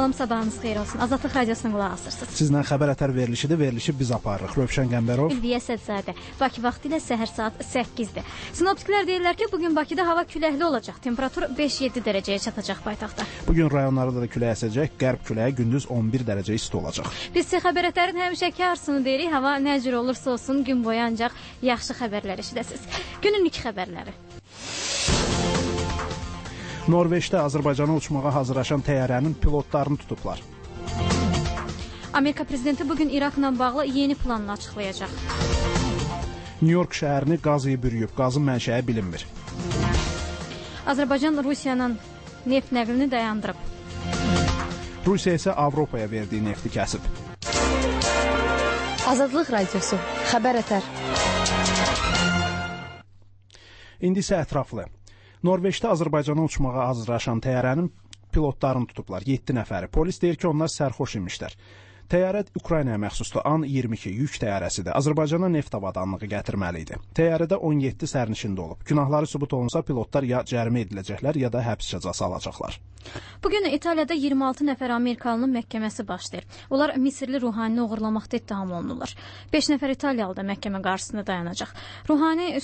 Salam, sabahınız xeyir olsun. Azadlıq Radiosuna qulaq asırsınız. Sizlə xəbər ətər verilişidir. Verilişi biz aparırıq. Rövşən Qəmbərov, İlviyə Sədzadə. Bakı vaxtı ilə səhər saat 8-dir. Sinoptiklər deyirlər ki, bugün Bakıda hava küləkli olacaq. Temperatur 5-7 dərəcəyə çatacaq paytaxtda. Bugün rayonlarda da külək əsəcək. Qərb küləyi gündüz 11 dərəcə isti olacaq. Biz sizə xəbər ətərin həmişəki arzusunu deyirik. Hava nə cür olursa olsun gün boyu ancaq yaxşı xəbərlər eşidəsiniz. Günün ilk xəbərləri. Norveçdə Azərbaycana uçmağa hazırlaşan təyyarənin pilotlarını tutublar. Amerika prezidenti bugün İraqla bağlı yeni planını açıqlayacaq. New York şəhərini qaz iyi bürüyüb, qazın mənşəyi bilinmir. Azərbaycan Rusiyanın neft nəqlini dayandırıb. Rusiya isə Avropaya verdiyi nefti kəsib. Azadlıq Radiosu, xəbər ətər. İndi isə ətraflı. Norveçdə Azərbaycana uçmağa hazırlaşan təyyarənin pilotlarını tutublar. 7 nəfəri. Polis deyir ki, onlar sərxoş imişlər. Təyyarə Ukraynaya məxsusdur. An-22 yük təyyarəsidir. Azərbaycana neft avadanlığı gətirməli idi. Təyyarədə 17 sərnişin də olub. Günahları sübut olunsa pilotlar ya cərimə ediləcəklər, ya da həbs cəzası alacaqlar. Bugün İtaliyada 26 nəfər Amerikalının məhkəməsi başlayır. Onlar Misirli Ruhanini uğurlamaqda ittiham olunurlar. 5 nəfər İtaliyalı da məhkəmə qarşısında dayanacaq. Ruhani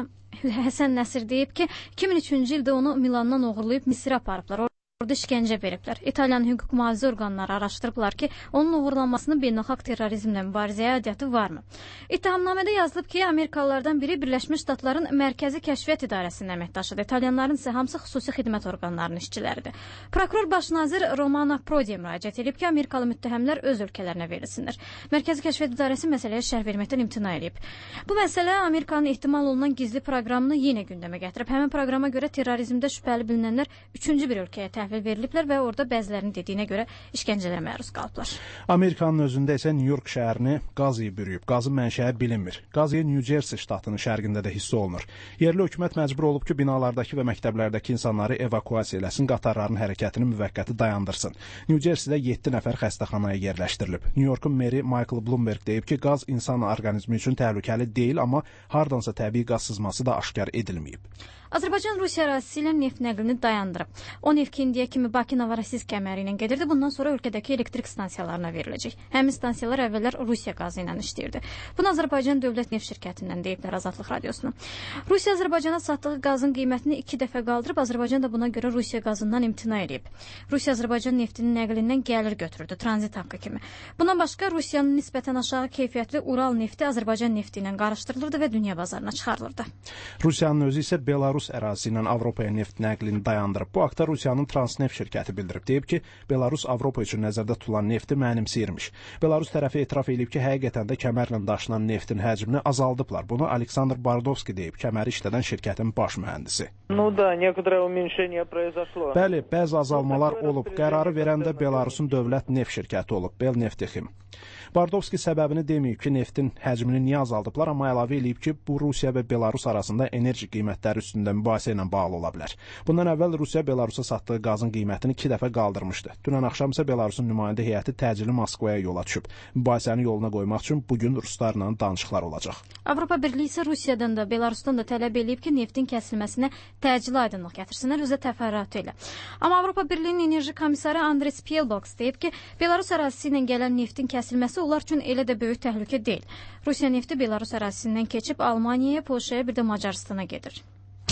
Həsən Nəsir deyib ki, 2003-cü ildə onu Milandan uğurlayıb Misirə aparıblar. Orada işgəncə veriblər. İtaliyanın hüquq mühafizə orqanları araşdırıblar ki, onun uğurlanmasının beynəlxalq terrorizmlə mübarizəyə aidiyyatı varmı? İttihamnamədə yazılıb ki, Amerikalılardan biri Birləşmiş Ştatların Mərkəzi Kəşfiyyat İdarəsinin əməkdaşıdır. İtalyanların isə hamısı xüsusi xidmət orqanlarının işçiləridir. Prokuror baş nazir Romano Prodi'yə müraciət edib ki, Amerikalı müttəhəmlər öz ölkələrinə verilsinlər. Mərkəzi Kəşfiyyat İdarəsi məsələyə şərh verməkdən imtina edib. Bu məsələ Amerikanın ehtimal olunan gizli proqramını yenə gündəmə gətirib. Həmin proqrama görə terrorizmdə şübhəli bilinənlər 3-cü bir ölkəyə təhvil veriliblər və orada bəzilərinin dediyinə görə işgəncələrə məruz qalıblar. Amerikanın özündə isə New York şəhərini qaz iyi bürüyüb. Qazın mənşəyi bilinmir. Qaz iyi New Jersey ştatının şərqində də hiss olunur. Yerli hökumət məcbur olub ki, binalardakı və məktəblərdəki insanları evakuasiya eləsin, qatarların hərəkətini müvəqqəti dayandırsın. New Jerseydə 7 nəfər xəstəxanaya yerləşdirilib. New Yorkun meri Michael Bloomberg deyib ki, qaz insan orqanizmi üçün təhlükəli deyil, amma hardansa təbii qaz sızması da aşkar edilməyib. Azərbaycan Rusiya ərazisi ilə neft nəqlini dayandırıb. O neft ki, indiyə kimi Bakı-Novorossisk kəməri ilə gedirdi. Bundan sonra ölkədəki elektrik stansiyalarına veriləcək. Həmin stansiyalar əvvəllər Rusiya qazı ilə işləyirdi. Bunu Azərbaycan Dövlət Neft Şirkətindən deyiblər Azadlıq Radiosuna. Rusiya Azərbaycana satdığı qazın qiymətini 2 dəfə qaldırıb, Azərbaycan da buna görə Rusiya qazından imtina edib. Rusiya Azərbaycan neftinin nəqlindən gəlir götürürdü, tranzit haqqı kimi. Bundan başqa Rusiyanın nisbətən aşağı keyfiyyətli Ural nefti Azərbaycan nefti ilə qarışdırılırdı və dünya bazarına çıxarılırdı. Rusiyanın özü isə Belarus ərazisi ilə Avropaya neft nəqlini dayandırıb. Bu haqda Rusiyanın Transneft şirkəti bildirib. Deyib ki, Belarus Avropa üçün nəzərdə tutulan nefti mənimsəyirmiş. Belarus tərəfi etiraf edib ki, həqiqətən də kəmərlə daşınan neftin həcmini azaldıblar. Bunu Aleksandr Bardovski deyib, kəməri işlədən şirkətin baş mühəndisi. Bəli, bəzi azalmalar olub. Qərarı verən də Belarusun dövlət neft şirkəti olub, Belneftexim. Bardovski səbəbini deməyib ki, neftin həcmini niyə azaldıblar, amma əlavə edib ki, bu Rusiya və Belarus arasında enerji qiymətləri üstündə mübahisə ilə bağlı ola bilər. Bundan əvvəl Rusiya Belarusa satdığı qazın qiymətini 2 dəfə qaldırmışdı. Dünən axşam isə Belarusun nümayəndə heyəti təcili Moskvaya yola düşüb. Mübahisəni yoluna qoymaq üçün bugün ruslarla danışıqlar olacaq. Avropa Birliyi isə Rusiyadan da, Belarusdan da tələb edib ki, neftin kəsilməsinə təcili aydınlıq gətirsinlər, özə təfərrüatı ilə. Amma Avropa Birliyinin enerji komissarı Andris Pielbox deyib ki, Belarus ərazisi ilə gələn neftin kəsilməsi onlar üçün elə də böyük təhlükə deyil. Rusiya nefti Belarus ərazisindən keçib Almaniyaya, Polşaya, bir də Macaristana gedir.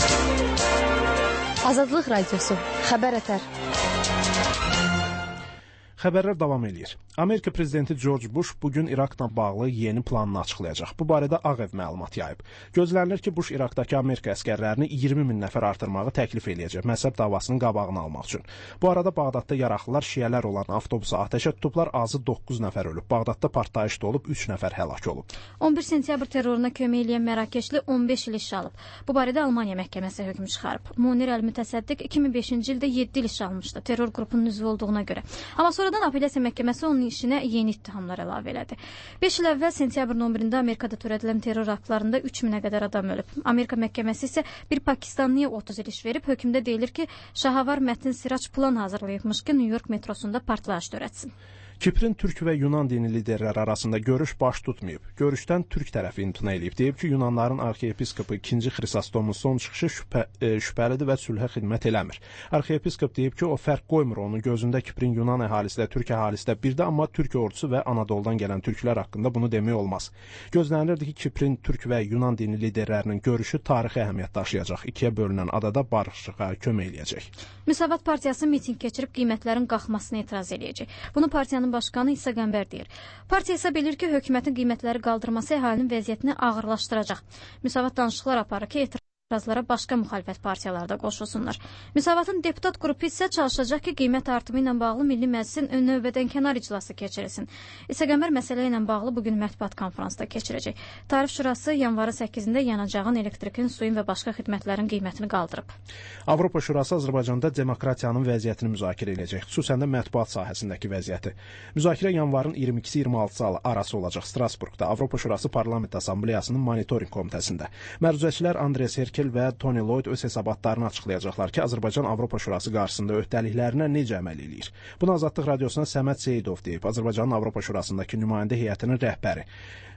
Azadlıq Radiosu, xəbər ətər. Xəbərlər davam edir. Amerika prezidenti George Bush bugün İraqla bağlı yeni planını açıqlayacaq. Bu barədə Ağ Ev məlumat yayıb. Gözlənilir ki, Bush İraqdakı Amerika əskərlərini 20 min nəfər artırmağı təklif eləyəcək məzhəb davasının qabağını almaq üçün. Bu arada Bağdadda yaraqlılar şiələr olan avtobusa atəşə tutublar, azı 9 nəfər ölüb. Bağdadda partlayış da olub, 3 nəfər həlak olub. 11 sentyabr terroruna kömək eləyən Mərakeşli 15 il iş alıb. Bu barədə Almaniya məhkəməsi hökm çıxarıb. Munir Əl-Mütəsəddiq 2005-ci ildə 7 il iş almışdı terror qrupunun üzvü olduğuna görə. Amma sonradan apellyasiya məhkəməsi onun işinə yeni ittihamlar əlavə elədi. 5 il əvvəl sentyabrın 11-də Amerikada törədilən terror aktlarında 3000-ə qədər adam ölüb. Amerika məhkəməsi isə bir Pakistanlıya 30 il iş verib. Hökmdə deyilir ki, Şahavar Mətin Sirac plan hazırlayıbmış ki, New York metrosunda partlayış törətsin. Kiprin türk və Yunan dini liderləri arasında görüş baş tutmayıb. Görüşdən türk tərəfi imtina edib. Deyib ki, Yunanların arxiyepiskopu 2. Xrisostomun son çıxışı şübhəlidir və sülhə xidmət eləmir. Arxiyepiskop deyib ki, o fərq qoymur, onun gözündə Kiprin Yunan əhalisi də, türk əhalisi də birdə, amma türk ordusu və Anadoludan gələn türklər haqqında bunu demək olmaz. Gözlənilirdi ki, Kiprin türk və Yunan dini liderlərinin görüşü tarixi əhəmiyyət daşıyacaq. İkiyə bölünən adada barışığa kömək eləyəcək. Müsavat partiyası mitinq keçirib qiymətlərin qalxmasına etiraz eləyəcək. Bunu partiyanın başqanı İsa Qəmbər deyir. Partiya hesab edir ki, hökumətin qiymətləri qaldırması əhalinin vəziyyətini ağırlaşdıracaq. Müsavat danışıqlar aparır ki, etirazlara başqa müxalifət partiyalarda qoşulsunlar. Müsavatın deputat qrupu isə çalışacaq ki, qiymət artımı ilə bağlı Milli Məclisin növbədənkənar iclası keçirilsin. İsa Qəmbər məsələ ilə bağlı bugün mətbuat konfransda keçirəcək. Tarif Şurası yanvarın 8-də yanacağın, elektrikin, suyun və başqa xidmətlərin qiymətini qaldırıb. Avropa Şurası Azərbaycanda demokratiyanın vəziyyətini müzakirə edəcək, xüsusən də mətbuat sahəsindəki vəziyyəti. Müzakirə yanvarın 22-26 arası olacaq Strasburqda, Avropa Şurası Parlament Assambleyasının monitoring komitəsində. Məruzəçilər Andres Herkel və Tony Lloyd öz hesabatlarını açıqlayacaqlar ki, Azərbaycan Avropa Şurası qarşısında öhdəliklərinə necə əməl eləyir. Bunu Azadlıq Radiosuna Səməd Seyidov deyib, Azərbaycanın Avropa Şurasındakı nümayəndə heyətinin rəhbəri.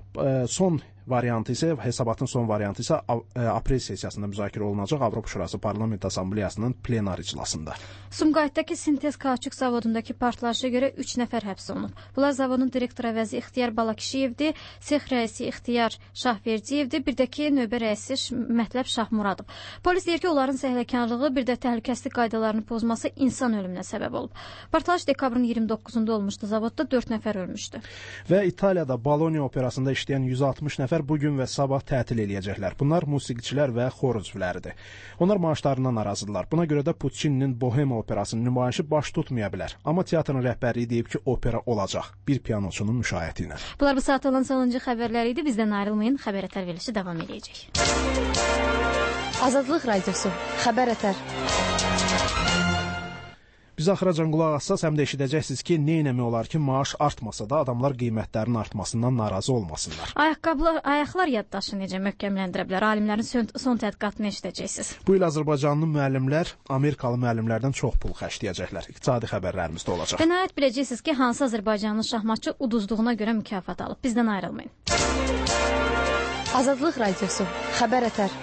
Son variantı isə, hesabatın son variantı isə aprel sessiyasında müzakirə olunacaq Avropa Şurası Parlament Assambleyasının plenar iclasında. Sumqayıtdakı Sintez Kauçuk zavodundakı partlayışa görə 3 nəfər həbs olunub. Bunlar zavodun direktor əvəzi İxtiyar Balakişiyevdir, sex rəisi İxtiyar Şahverdiyevdir, bir də ki, növbə rəisi Mətləb Şahmuradov. Polis deyir ki, onların səhlənkarlığı, bir də təhlükəsizlik qaydalarını pozması insan ölümünə səbəb olub. Partlayış dekabrın 29-unda olmuşdu, zavodda 4 nəfər ölmüşdü. Və İtaliyada Bologna operasında işləyən 160 nəfər bugün və sabah tətil eləyəcəklər. Bunlar musiqiçilər və xor üzvləridir. Onlar maaşlarından narazıdırlar. Buna görə də Puccini'nin Bohema operasının nümayişi baş tutmaya bilər. Amma teatrın rəhbərliyi deyib ki, opera olacaq. Bir pianoçunun müşayiəti ilə. Bunlar bu saat olan sonuncu xəbərlər idi. Bizdən ayrılmayın. Xəbər ətər verilişi davam edəcək. Azadlıq Radiosu. Xəbər ətər. Biz axıracan qulaq assaz, həm də eşidəcəksiniz ki, neynəmək olar ki, maaş artmasa da adamlar qiymətlərin artmasından narazı olmasınlar. Ayaqlar yaddaşı necə möhkəmləndirə bilər? Alimlərin son tədqiqatını eşidəcəksiniz. Bu il Azərbaycanlı müəllimlər Amerikalı müəllimlərdən çox pul xərcləyəcəklər. İqtisadi xəbərlərimiz də olacaq. Və nəhayət biləcəksiniz ki, hansı Azərbaycanlı şahmatçı uduzduğuna görə mükafat alıb. Bizdən ayrılmayın. Azadlıq Radiosu. Xəbər ətər.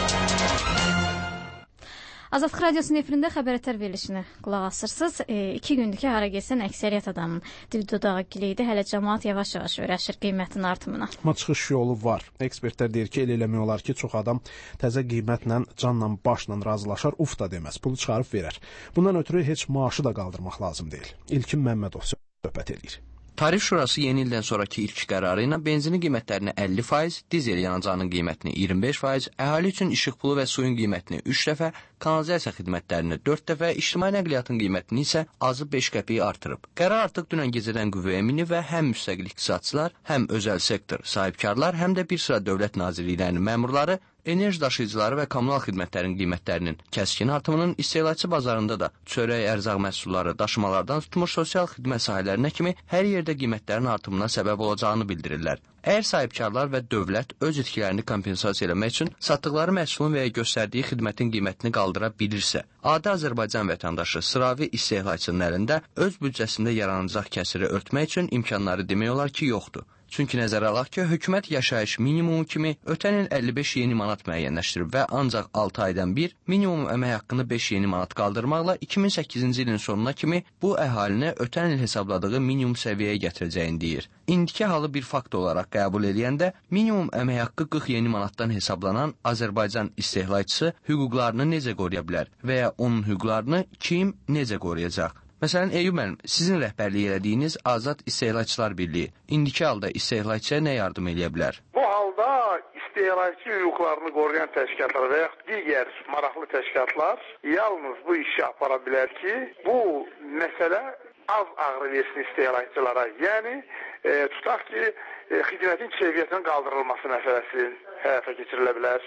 Azadlıq Radiosunun efirində xəbər ətər verilişini qulaq asırsınız. 2 gündür ki, hara gəlsən əksəriyyət adamın dil-dodağı gileydi. Hələ cəmaat yavaş-yavaş öyrəşir qiymətin artımına. Amma çıxış yolu var. Ekspertlər deyir ki, elə eləmək olar ki, çox adam təzə qiymətlə, canla, başla razılaşar, uf da deməz, pulu çıxarıb verər. Bundan ötürü heç maaşı da qaldırmaq lazım deyil. İlkin Məmmədov söhbət edir. Tarif Şurası yeni ildən sonraki ilk qərarı ilə benzinin qiymətlərini 50%, dizel yanacağının qiymətini 25%, əhali üçün işıq pulu və suyun qiymətini 3 dəfə, kanalizasiya xidmətlərini 4 dəfə, ictimai nəqliyyatın qiymətini isə azı 5 qəpik artırıb. Qərar artıq dünən gecədən qüvvəyə minib və həm müstəqil iqtisadçılar, həm özəl sektor sahibkarlar, həm də bir sıra dövlət nazirliklərinin məmurları, enerji daşıyıcıları və kommunal xidmətlərin qiymətlərinin kəskin artımının istehlakçı bazarında da çörək, ərzaq məhsulları, daşımalardan tutmuş sosial xidmət sahələrinə kimi hər yerdə qiymətlərin artımına səbəb olacağını bildirirlər. Əgər sahibkarlar və dövlət öz itkilərini kompensasiya eləmək üçün satdıqları məhsulun və ya göstərdiyi xidmətin qiymətini qaldıra bilirsə, adi Azərbaycan vətəndaşı sıravi istehlakçının əlində öz büdcəsində yaranacaq kəsiri örtmək üçün imkanları demək olar ki, yoxdur. Çünki nəzərə alaq ki, hökumət yaşayış minimumu kimi ötən il 55 yeni manat müəyyənləşdirib və ancaq 6 aydan bir minimum əmək haqqını 5 yeni manat qaldırmaqla 2008-ci ilin sonuna kimi bu əhalini ötən il hesabladığı minimum səviyyəyə gətirəcəyini deyir. İndiki halı bir fakt olaraq qəbul edəndə minimum əmək haqqı 40 yeni manatdan hesablanan Azərbaycan istehlakçısı hüquqlarını necə qoruya bilər və ya onun hüquqlarını kim necə qoruyacaq? Məsələn, Eyüp müəllim, sizin rəhbərlik elədiyiniz Azad İstehlakçılar Birliyi indiki halda istehlakçıya nə yardım edə bilər? Bu halda istehlakçı hüquqlarını qoruyan təşkilatlar və yaxud digər maraqlı təşkilatlar yalnız bu işi apara bilər ki, bu məsələ az ağrı versin istehlakçılara. Yəni, tutaq ki, xidmətin keyfiyyətinin qaldırılması məsələsi həyata keçirilə bilər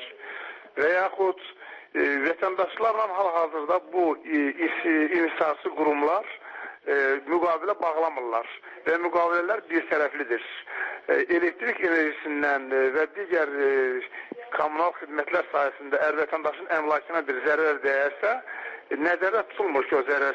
və yaxud vətəndaşlarla hal-hazırda bu inhisarçı qurumlar müqavilə bağlamırlar və müqavilələr bir tərəflidir. Elektrik enerjisindən və digər kommunal xidmətlər sayəsində vətəndaşın əmlakına bir zərər dəyərsə, nəzərdə tutulmur ki, o zərər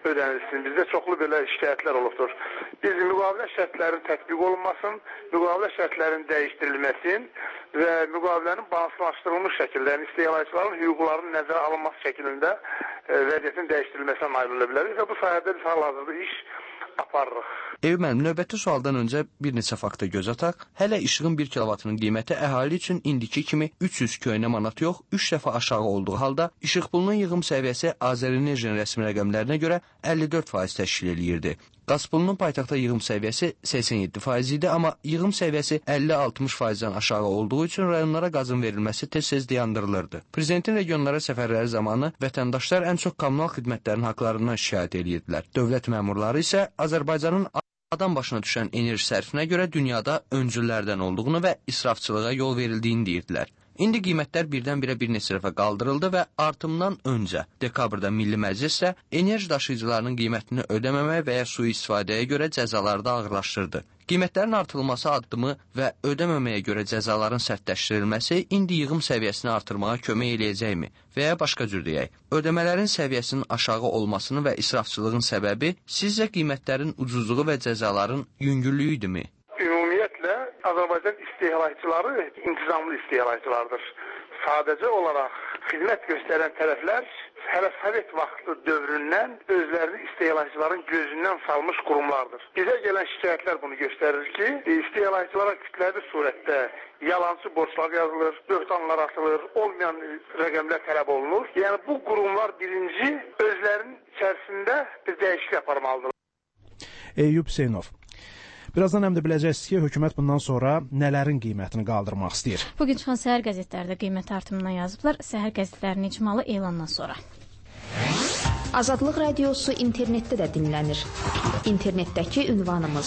ödənilsin. Bizdə çoxlu belə şikayətlər olubdur. Biz müqavilə şərtlərinin tətbiq olunmasın, müqavilə şərtlərinin dəyişdirilməsin və müqavilənin balanslaşdırılmış şəkildə, yəni istehlakçıların hüquqlarının nəzərə alınması şəklində vəziyyətin dəyişdirilməsinə nail ola bilərik və bu sayədə biz hal-hazırda iş aparırıq. Eyüp müəllim, növbəti sualdan öncə bir neçə fakta göz ataq. Hələ işığın 1 kilovatının qiyməti əhali üçün indiki kimi 300 köynə manat yox, 3 dəfə aşağı olduğu halda işıq pulunun yığım səviyyəsi Azərenerjinin rəsmi rəqəmlərinə görə 54% təşkil eləyirdi. Qaz pulunun paytaxtda yığım səviyyəsi 87% idi, amma yığım səviyyəsi 50-60%-dən aşağı olduğu üçün rayonlara qazın verilməsi tez-tez dayandırılırdı. Prezidentin regionlara səfərləri zamanı vətəndaşlar ən çox kommunal xidmətlərin haqlarından şikayət edirdilər. Dövlət məmurları isə Azərbaycanın adam başına düşən enerji sərfinə görə dünyada öncüllərdən olduğunu və israfçılığa yol verildiyini deyirdilər. İndi qiymətlər birdən-birə bir neçə dəfə qaldırıldı və artımdan öncə dekabrda Milli Məclis isə enerji daşıyıcılarının qiymətini ödəməməyə və ya sui-istifadəyə görə cəzaları da ağırlaşdırdı. Qiymətlərin artırılması addımı və ödəməməyə görə cəzaların sərtləşdirilməsi indi yığım səviyyəsini artırmağa kömək eləyəcəkmi? Və ya başqa cür deyək, ödəmələrin səviyyəsinin aşağı olmasının və israfçılığın səbəbi sizcə qiymətlərin ucuzluğu və cəzaların yüngüllüyüdürmü? Ümumiyyətlə, Azərbaycan istehlakçıları intizamlı istehlakçılardır. Sadəcə olaraq xidmət göstərən tərəflər hələ Sovet vaxtı dövründən özlərini istehlakçıların gözündən salmış qurumlardır. Bizə gələn şikayətlər bunu göstərir ki, istehlakçılara kütləvi surətdə yalancı borclar yazılır, böhtanlar atılır, olmayan rəqəmlər tələb olunur. Yəni bu qurumlar birinci özlərinin içərisində bir dəyişiklik aparmalıdırlar. Eyüp Hüseynov. Birazdan həm də biləcəksiniz ki, hökumət bundan sonra nələrin qiymətini qaldırmaq istəyir. Bugün çıxan səhər qəzetlərdə qiymət artımından yazıblar. Səhər qəzetlərinin icmalı elandan sonra. Azadlıq Radiosu internetdə də dinlənir. İnternetdəki ünvanımız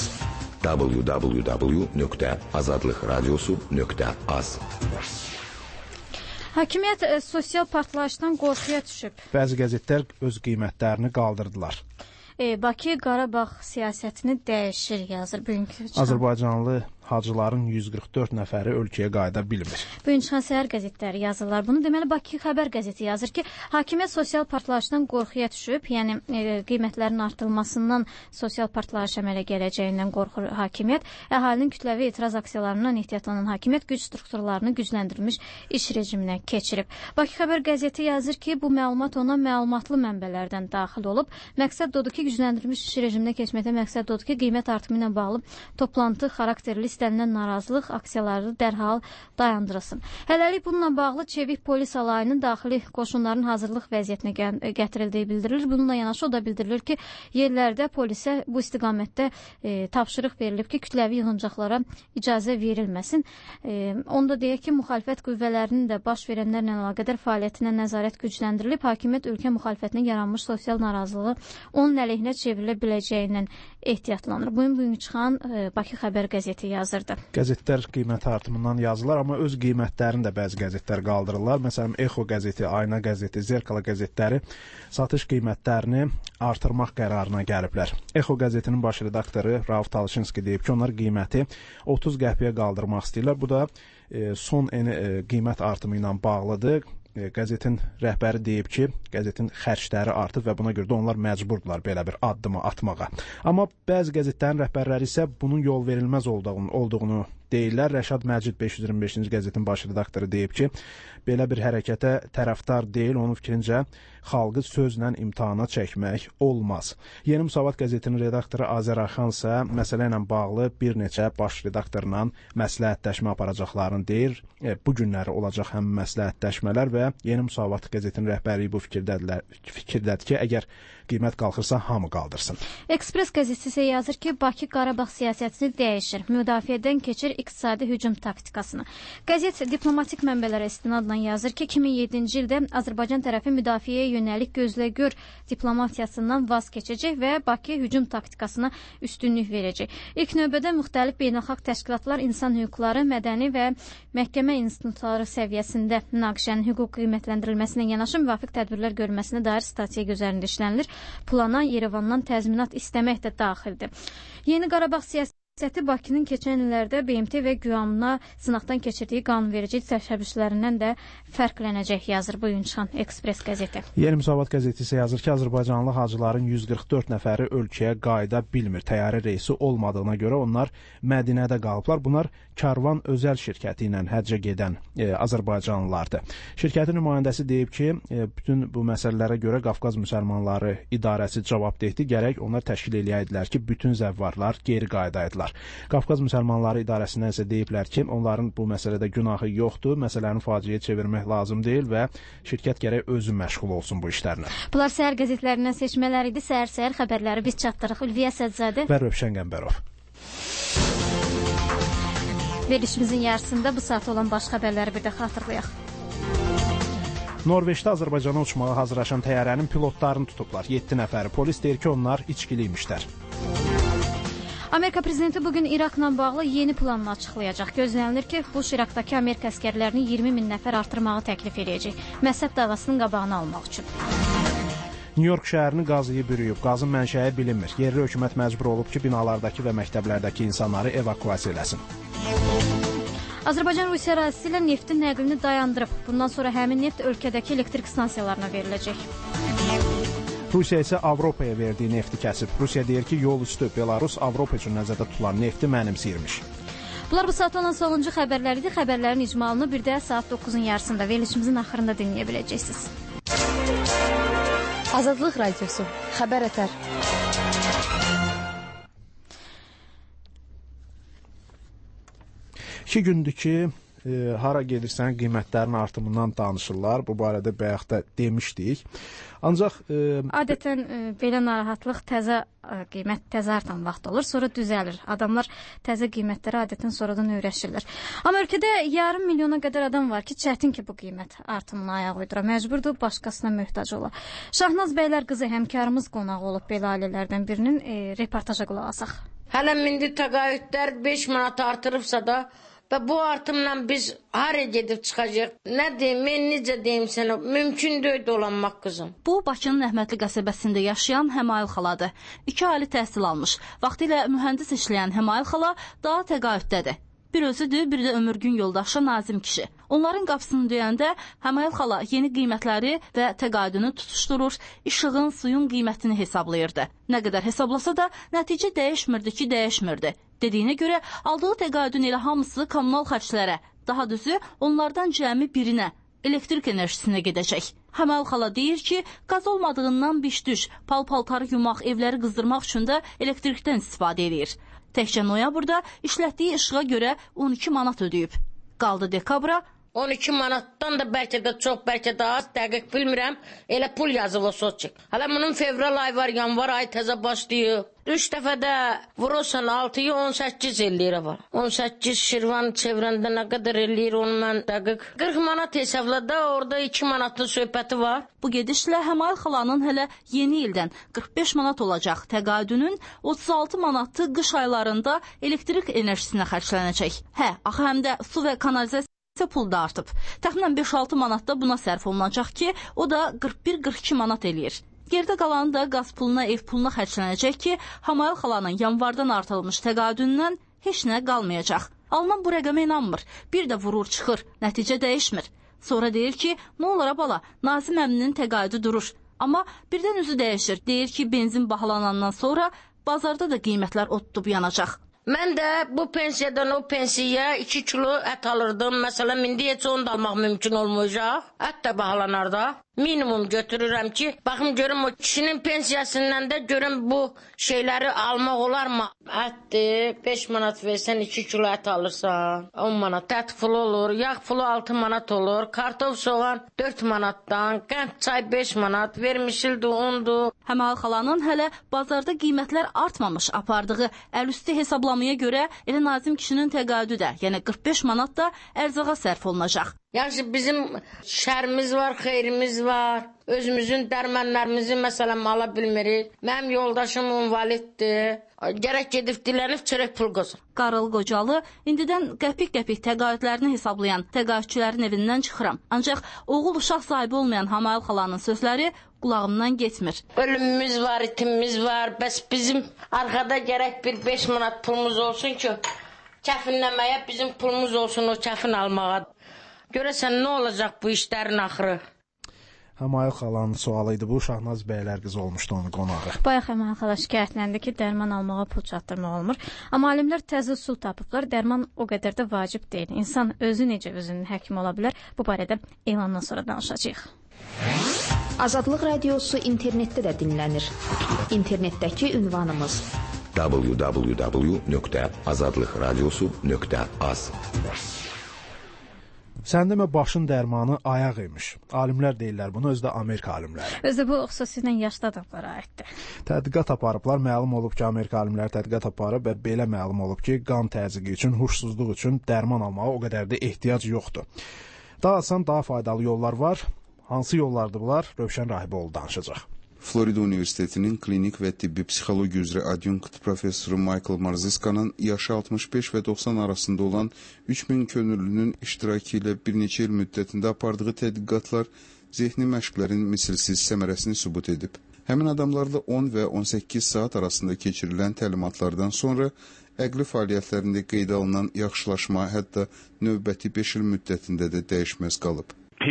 www.azadlıqradiosu.az. Hakimiyyət sosial partlayışdan qorxuya düşüb. Bəzi qəzetlər öz qiymətlərini qaldırdılar. Bakı Qarabağ siyasətini dəyişir yazır bugünkü. Azərbaycanlı hacıların 144 nəfəri ölkəyə qayıda bilmir. Bugün çıxan səhər qəzetləri yazırlar. Bunu deməli Bakı Xəbər qəzeti yazır ki, hakimiyyət sosial partlayışdan qorxuya düşüb. Yəni qiymətlərin artırılmasından sosial partlayış əmələ gələcəyindən qorxur hakimiyyət. Əhalinin kütləvi etiraz aksiyalarından ehtiyatlanan hakimiyyət güc strukturlarını gücləndirilmiş iş rejiminə keçirib. Bakı Xəbər qəzeti yazır ki, bu məlumat ona məlumatlı mənbələrdən daxil olub. Məqsəd odur ki, gücləndirilmiş iş rejiminə keçməkdə məqsəd odur ki, qiymət artımı ilə bağlı toplantı xarakterli istənilən narazılıq aksiyaları dərhal dayandırılsın. Hələlik bununla bağlı Çevik polis alayının daxili qoşunların hazırlıq vəziyyətinə gətirildiyi bildirilir. Bununla yanaşı o da bildirilir ki, yerlərdə polisə bu istiqamətdə tapşırıq verilib ki, kütləvi yığıncaqlara icazə verilməsin. Onda deyək ki, müxalifət qüvvələrinin də baş verənlərlə əlaqədar fəaliyyətinə nəzarət gücləndirilib. Hakimiyyət ölkə müxalifətinə yaranmış sosial narazılığı onun əleyhinə çevrilə biləcəyindən ehtiyatlanır. Bugün çıxan Bakı Xəbər qəzeti yazırdı. Qəzetlər qiymət artımından yazırlar, amma öz qiymətlərini də bəzi qəzetlər qaldırırlar. Məsələn, Exo qəzeti, Ayna qəzeti, Zerkala qəzetləri satış qiymətlərini artırmaq qərarına gəliblər. Exo qəzetinin baş redaktoru Rauf Talışinski deyib ki, onlar qiyməti 30 qəpiyə qaldırmaq istəyirlər. Bu da son qiymət artımı ilə bağlıdır. Qəzetin rəhbəri deyib ki, qəzetin xərcləri artıb və buna görə də onlar məcburdular belə bir addımı atmağa. Amma bəzi qəzetlərin rəhbərləri isə bunun yol verilməz olduğunu deyirlər. Rəşad Məcid 525-ci qəzetin baş redaktoru deyib ki, belə bir hərəkətə tərəfdar deyil, onun fikrincə xalqı sözlə imtahana çəkmək olmaz. Yeni Müsavat qəzetinin redaktoru Azər Arxan isə məsələ ilə bağlı bir neçə baş redaktorla məsləhətləşmə aparacaqlarını deyir. Bu günləri olacaq həm məsləhətləşmələr və Yeni Müsavat qəzetinin rəhbəri bu fikirdədir ki, əgər qiymət qalxırsa, hamı qaldırsın. Ekspres qəzeti isə yazır ki, Bakı Qarabağ siyasətini dəyişir. Müdafiədən keçir iqtisadi hücum taktikasını. Qəzet diplomatik mənbələrə istinadla yazır ki, 2007-ci ildə Azərbaycan tərəfi müdafiəyə yönəlik gözlə-gör diplomatiyasından vaz keçəcək və Bakı hücum taktikasına üstünlük verəcək. İlk növbədə müxtəlif beynəlxalq təşkilatlar insan hüquqları, mədəni və məhkəmə institutları səviyyəsində münaqişənin hüquq qiymətləndirilməsinə yanaşı müvafiq tədbirlər görülməsinə dair strategiya üzərində işlənilir. Plana Yerevandan təzminat istəmək də daxildir. Yeni Qarabağ siyasəti Səhti Bakının keçən illərdə BMT və güyamına sınaqdan keçirdiyi qanunverici təşəbbüslərindən də fərqlənəcək, yazır bu gün çıxan Ekspres qəzeti. Yeni Müsavat qəzeti isə yazır ki, Azərbaycanlı hacıların 144 nəfəri ölkəyə qayıda bilmir. Təyyarə reysi olmadığına görə onlar Mədinədə qalıblar. Bunlar Karvan özəl şirkəti ilə həccə gedən Azərbaycanlılardır. Şirkətin nümayəndəsi deyib ki, bütün bu məsələlərə görə Qafqaz Müsəlmanları İdarəsi cavabdehdir. Gərək onlar təşkil eləyəydilər ki, bütün zəvvarlar geri qayıdaydılar. Qafqaz Müsəlmanları İdarəsindən isə deyiblər ki, onların bu məsələdə günahı yoxdur, məsələni faciəyə çevirmək lazım deyil və şirkət gərək özü məşğul olsun bu işlərlə. Bunlar səhər qəzetlərindən seçmələr idi. Səhər-səhər xəbərləri biz çatdırıq. Ülviyə Sədzadə və Rövşən Qəmbərov. Verilişimizin yarısında bu saat olan baş xəbərləri bir də xatırlayaq. Norveçdə Azərbaycana uçmağa hazırlaşan təyyarənin pilotlarını tutublar. 7 nəfəri. Polis deyir ki, onlar içkiliymişlər. Amerika prezidenti bugün İraqla bağlı yeni planını açıqlayacaq. Gözlənilir ki, Bush İraqdakı Amerika əskərlərini 20 min nəfər artırmağı təklif edəcək. Məsəd davasının qabağını almaq üçün. New York şəhərini qazıyıb bürüyüb. Qazın mənşəyi bilinmir. Yerli hökumət məcbur olub ki, binalardakı və məktəblərdəki insanları evakuasiya eləsin. Azərbaycan Rusiya ərazisi ilə neftin nəqlini dayandırıb. Bundan sonra həmin neft ölkədəki elektrik stansiyalarına veriləcək. Rusiya isə Avropaya verdiyi nefti kəsib. Rusiya deyir ki, yol üstü Belarus Avropa üçün nəzərdə tutulan nefti mənimsəyirmiş. Bunlar bu saat olan sonuncu xəbərlər idi. Xəbərlərin icmalını bir də saat 9-un yarısında verilişimizin axırında dinləyə biləcəksiniz. Azadlıq Radiosu. Xəbər ətər. İki gündür ki, hara gedirsən qiymətlərin artımından danışırlar. Bu barədə bayaq da demişdik. Ancaq adətən belə narahatlıq təzə qiymət təzə artan vaxt olur, sonra düzəlir. Adamlar təzə qiymətlərə adətən sonradan öyrəşirlər. Amma ölkədə yarım milyona qədər adam var ki, çətin ki bu qiymət artımına ayaq uydura. Məcburdur başqasına möhtac ola. Şahnaz bəylər qızı həmkarımız qonaq olub belə ailələrdən birinin reportaja qulaq asaq. Hələ indi təqaüdlər 5 manat artırıbsa da və bu artımla biz hara gedib çıxacaq? Nə deyim, mən necə deyim sənə? Mümkün deyil dolanmaq qızım. Bu, Bakının Əhmədli qəsəbəsində yaşayan Həmail xaladır. 2 ali təhsil almış. Vaxtilə mühəndis işləyən Həmail xala daha təqaüddədir. Bir özüdür, bir də ömürgün yoldaşı Nazim kişi. Onların qapısını döyəndə Həmail xala yeni qiymətləri və təqaüdünü tutuşdurur, işığın, suyun qiymətini hesablayırdı. Nə qədər hesablasa da nəticə dəyişmirdi. Dediyinə görə aldığı təqaüdün elə hamısı kommunal xərclərə, daha düzü onlardan cəmi birinə, elektrik enerjisinə gedəcək. Həmail xala deyir ki, qaz olmadığından biş-düş, pal-paltarı yumaq, evləri qızdırmaq üçün də elektrikdən istifadə edir. Təkcə noyabrda işlətdiyi işığa görə 12 manat ödəyib. Qaldı dekabra 12 manatdan da bəlkə də çox, bəlkə də az, dəqiq bilmirəm. Elə pul yazılı soçuq. Hələ bunun fevral ay var, yanvar ay təzə başlayıb. 3 dəfə də vurursan 6'yı 18 lira var. 18 Şirvan çevrəndə nə qədər eləyir onu mən dəqiq 40 manat hesabladı, orada 2 manatlıq söhbəti var. Bu gedişlə Həmail xalanın hələ yeni ildən 45 manat olacaq təqaüdünün 36 manatı qış aylarında elektrik enerjisinə xərclənəcək. Axı həm də su və kanalizasiya pulu da artıb. Təxminən 5-6 manat da buna sərf olunacaq ki, o da 41-42 manat eləyir. Gerdə qalanı da qaz puluna, ev puluna xərclənəcək ki, Həmail xalanın yanvardan artılmış təqaüdündən heç nə qalmayacaq. Alınan bu rəqəmə inanmır. Bir də vurur çıxır, nəticə dəyişmir. Sonra deyir ki, nə olar bala, Nazim əminin təqaüdü durur. Amma birdən üzü dəyişir. Deyir ki, benzin bahalanandan sonra bazarda da qiymətlər odub yanacaq. Mən də bu pensiyadan o pensiyaya 2 kilo ət alırdım. Məsələn, indi heç onu da almaq mümkün olmayacaq. Ət də bahalanır da. Minimum götürürəm ki, baxım görüm o kişinin pensiyasından da görüm bu şeyləri almaq olarmı? Ətdir, 5 manat versən 2 kilo ət alırsan, 10 manat. Ət pulu olur, yağ pulu 6 manat olur, kartof soğan 4 manatdan, qənd çay 5 manat, vermişildir, undur. Həmail xalanın hələ bazarda qiymətlər artmamış apardığı əlüstü hesablamaya görə elə Nazim kişinin təqaüdü də, yəni 45 manat da ərzağa sərf olunacaq. Yəni bizim şərimiz var, xeyrimiz var. Özümüzün dərmanlarımızı məsələn ala bilmirik. Mənim yoldaşım invaliddir. Gərək gedib dilənib çörək pul qoysun. Qarılı qocalı indidən qəpik-qəpik təqaüdlərini hesablayan təqaüdçülərin evindən çıxıram. Ancaq oğul uşaq sahibi olmayan Hamayıl xalanın sözləri qulağımdan getmir. Ölümümüz var, itimimiz var. Bəs bizim arxada gərək bir 5 manat pulumuz olsun ki, kəfinləməyə bizim pulumuz olsun o kəfin almağa. Görəsən nə olacaq bu işlərin axırı? Hamayıl xalanın sualı idi bu. Şahnaz bəylər qızı olmuşdu onun qonağı. Bayaq Hamayıl xala şikayətləndi ki, dərman almağa pul çatdırmaq olmur. Amma alimlər təzə üsul tapıblar. Dərman o qədər də vacib deyil. İnsan özü necə özünün həkimi ola bilər? Bu barədə elandan sonra danışacağıq. Azadlıq radiosu internetdə də dinlənir. İnternetdəki ünvanımız www.azadlıqradiosu.az. Sən demə başın dərmanı ayaq imiş. Alimlər deyirlər bunu, özü də Amerika alimləri. Özü bu xüsusilə yaşlı adamlara aiddir. Tədqiqat aparıblar, məlum olub ki, Amerika alimləri tədqiqat aparıb və belə məlum olub ki, qan təzyiqi üçün, huşsuzluq üçün dərman almağa o qədər də ehtiyac yoxdur. Daha asan, daha faydalı yollar var. Hansı yollardır bunlar? Rövşən Rahiboğlu danışacaq. Florida Universitetinin klinik və tibbi psixologiya üzrə adyunkt professoru Michael Marziska'nın yaşı 65 və 90 arasında olan 3000 könüllünün iştirakı ilə bir neçə il müddətində apardığı tədqiqatlar zehni məşqlərin misilsiz səmərəsini sübut edib. Həmin adamlarla 10 və 18 saat arasında keçirilən təlimatlardan sonra əqli fəaliyyətlərində qeydə alınan yaxşılaşma hətta növbəti 5 il müddətində də dəyişməz qalıb.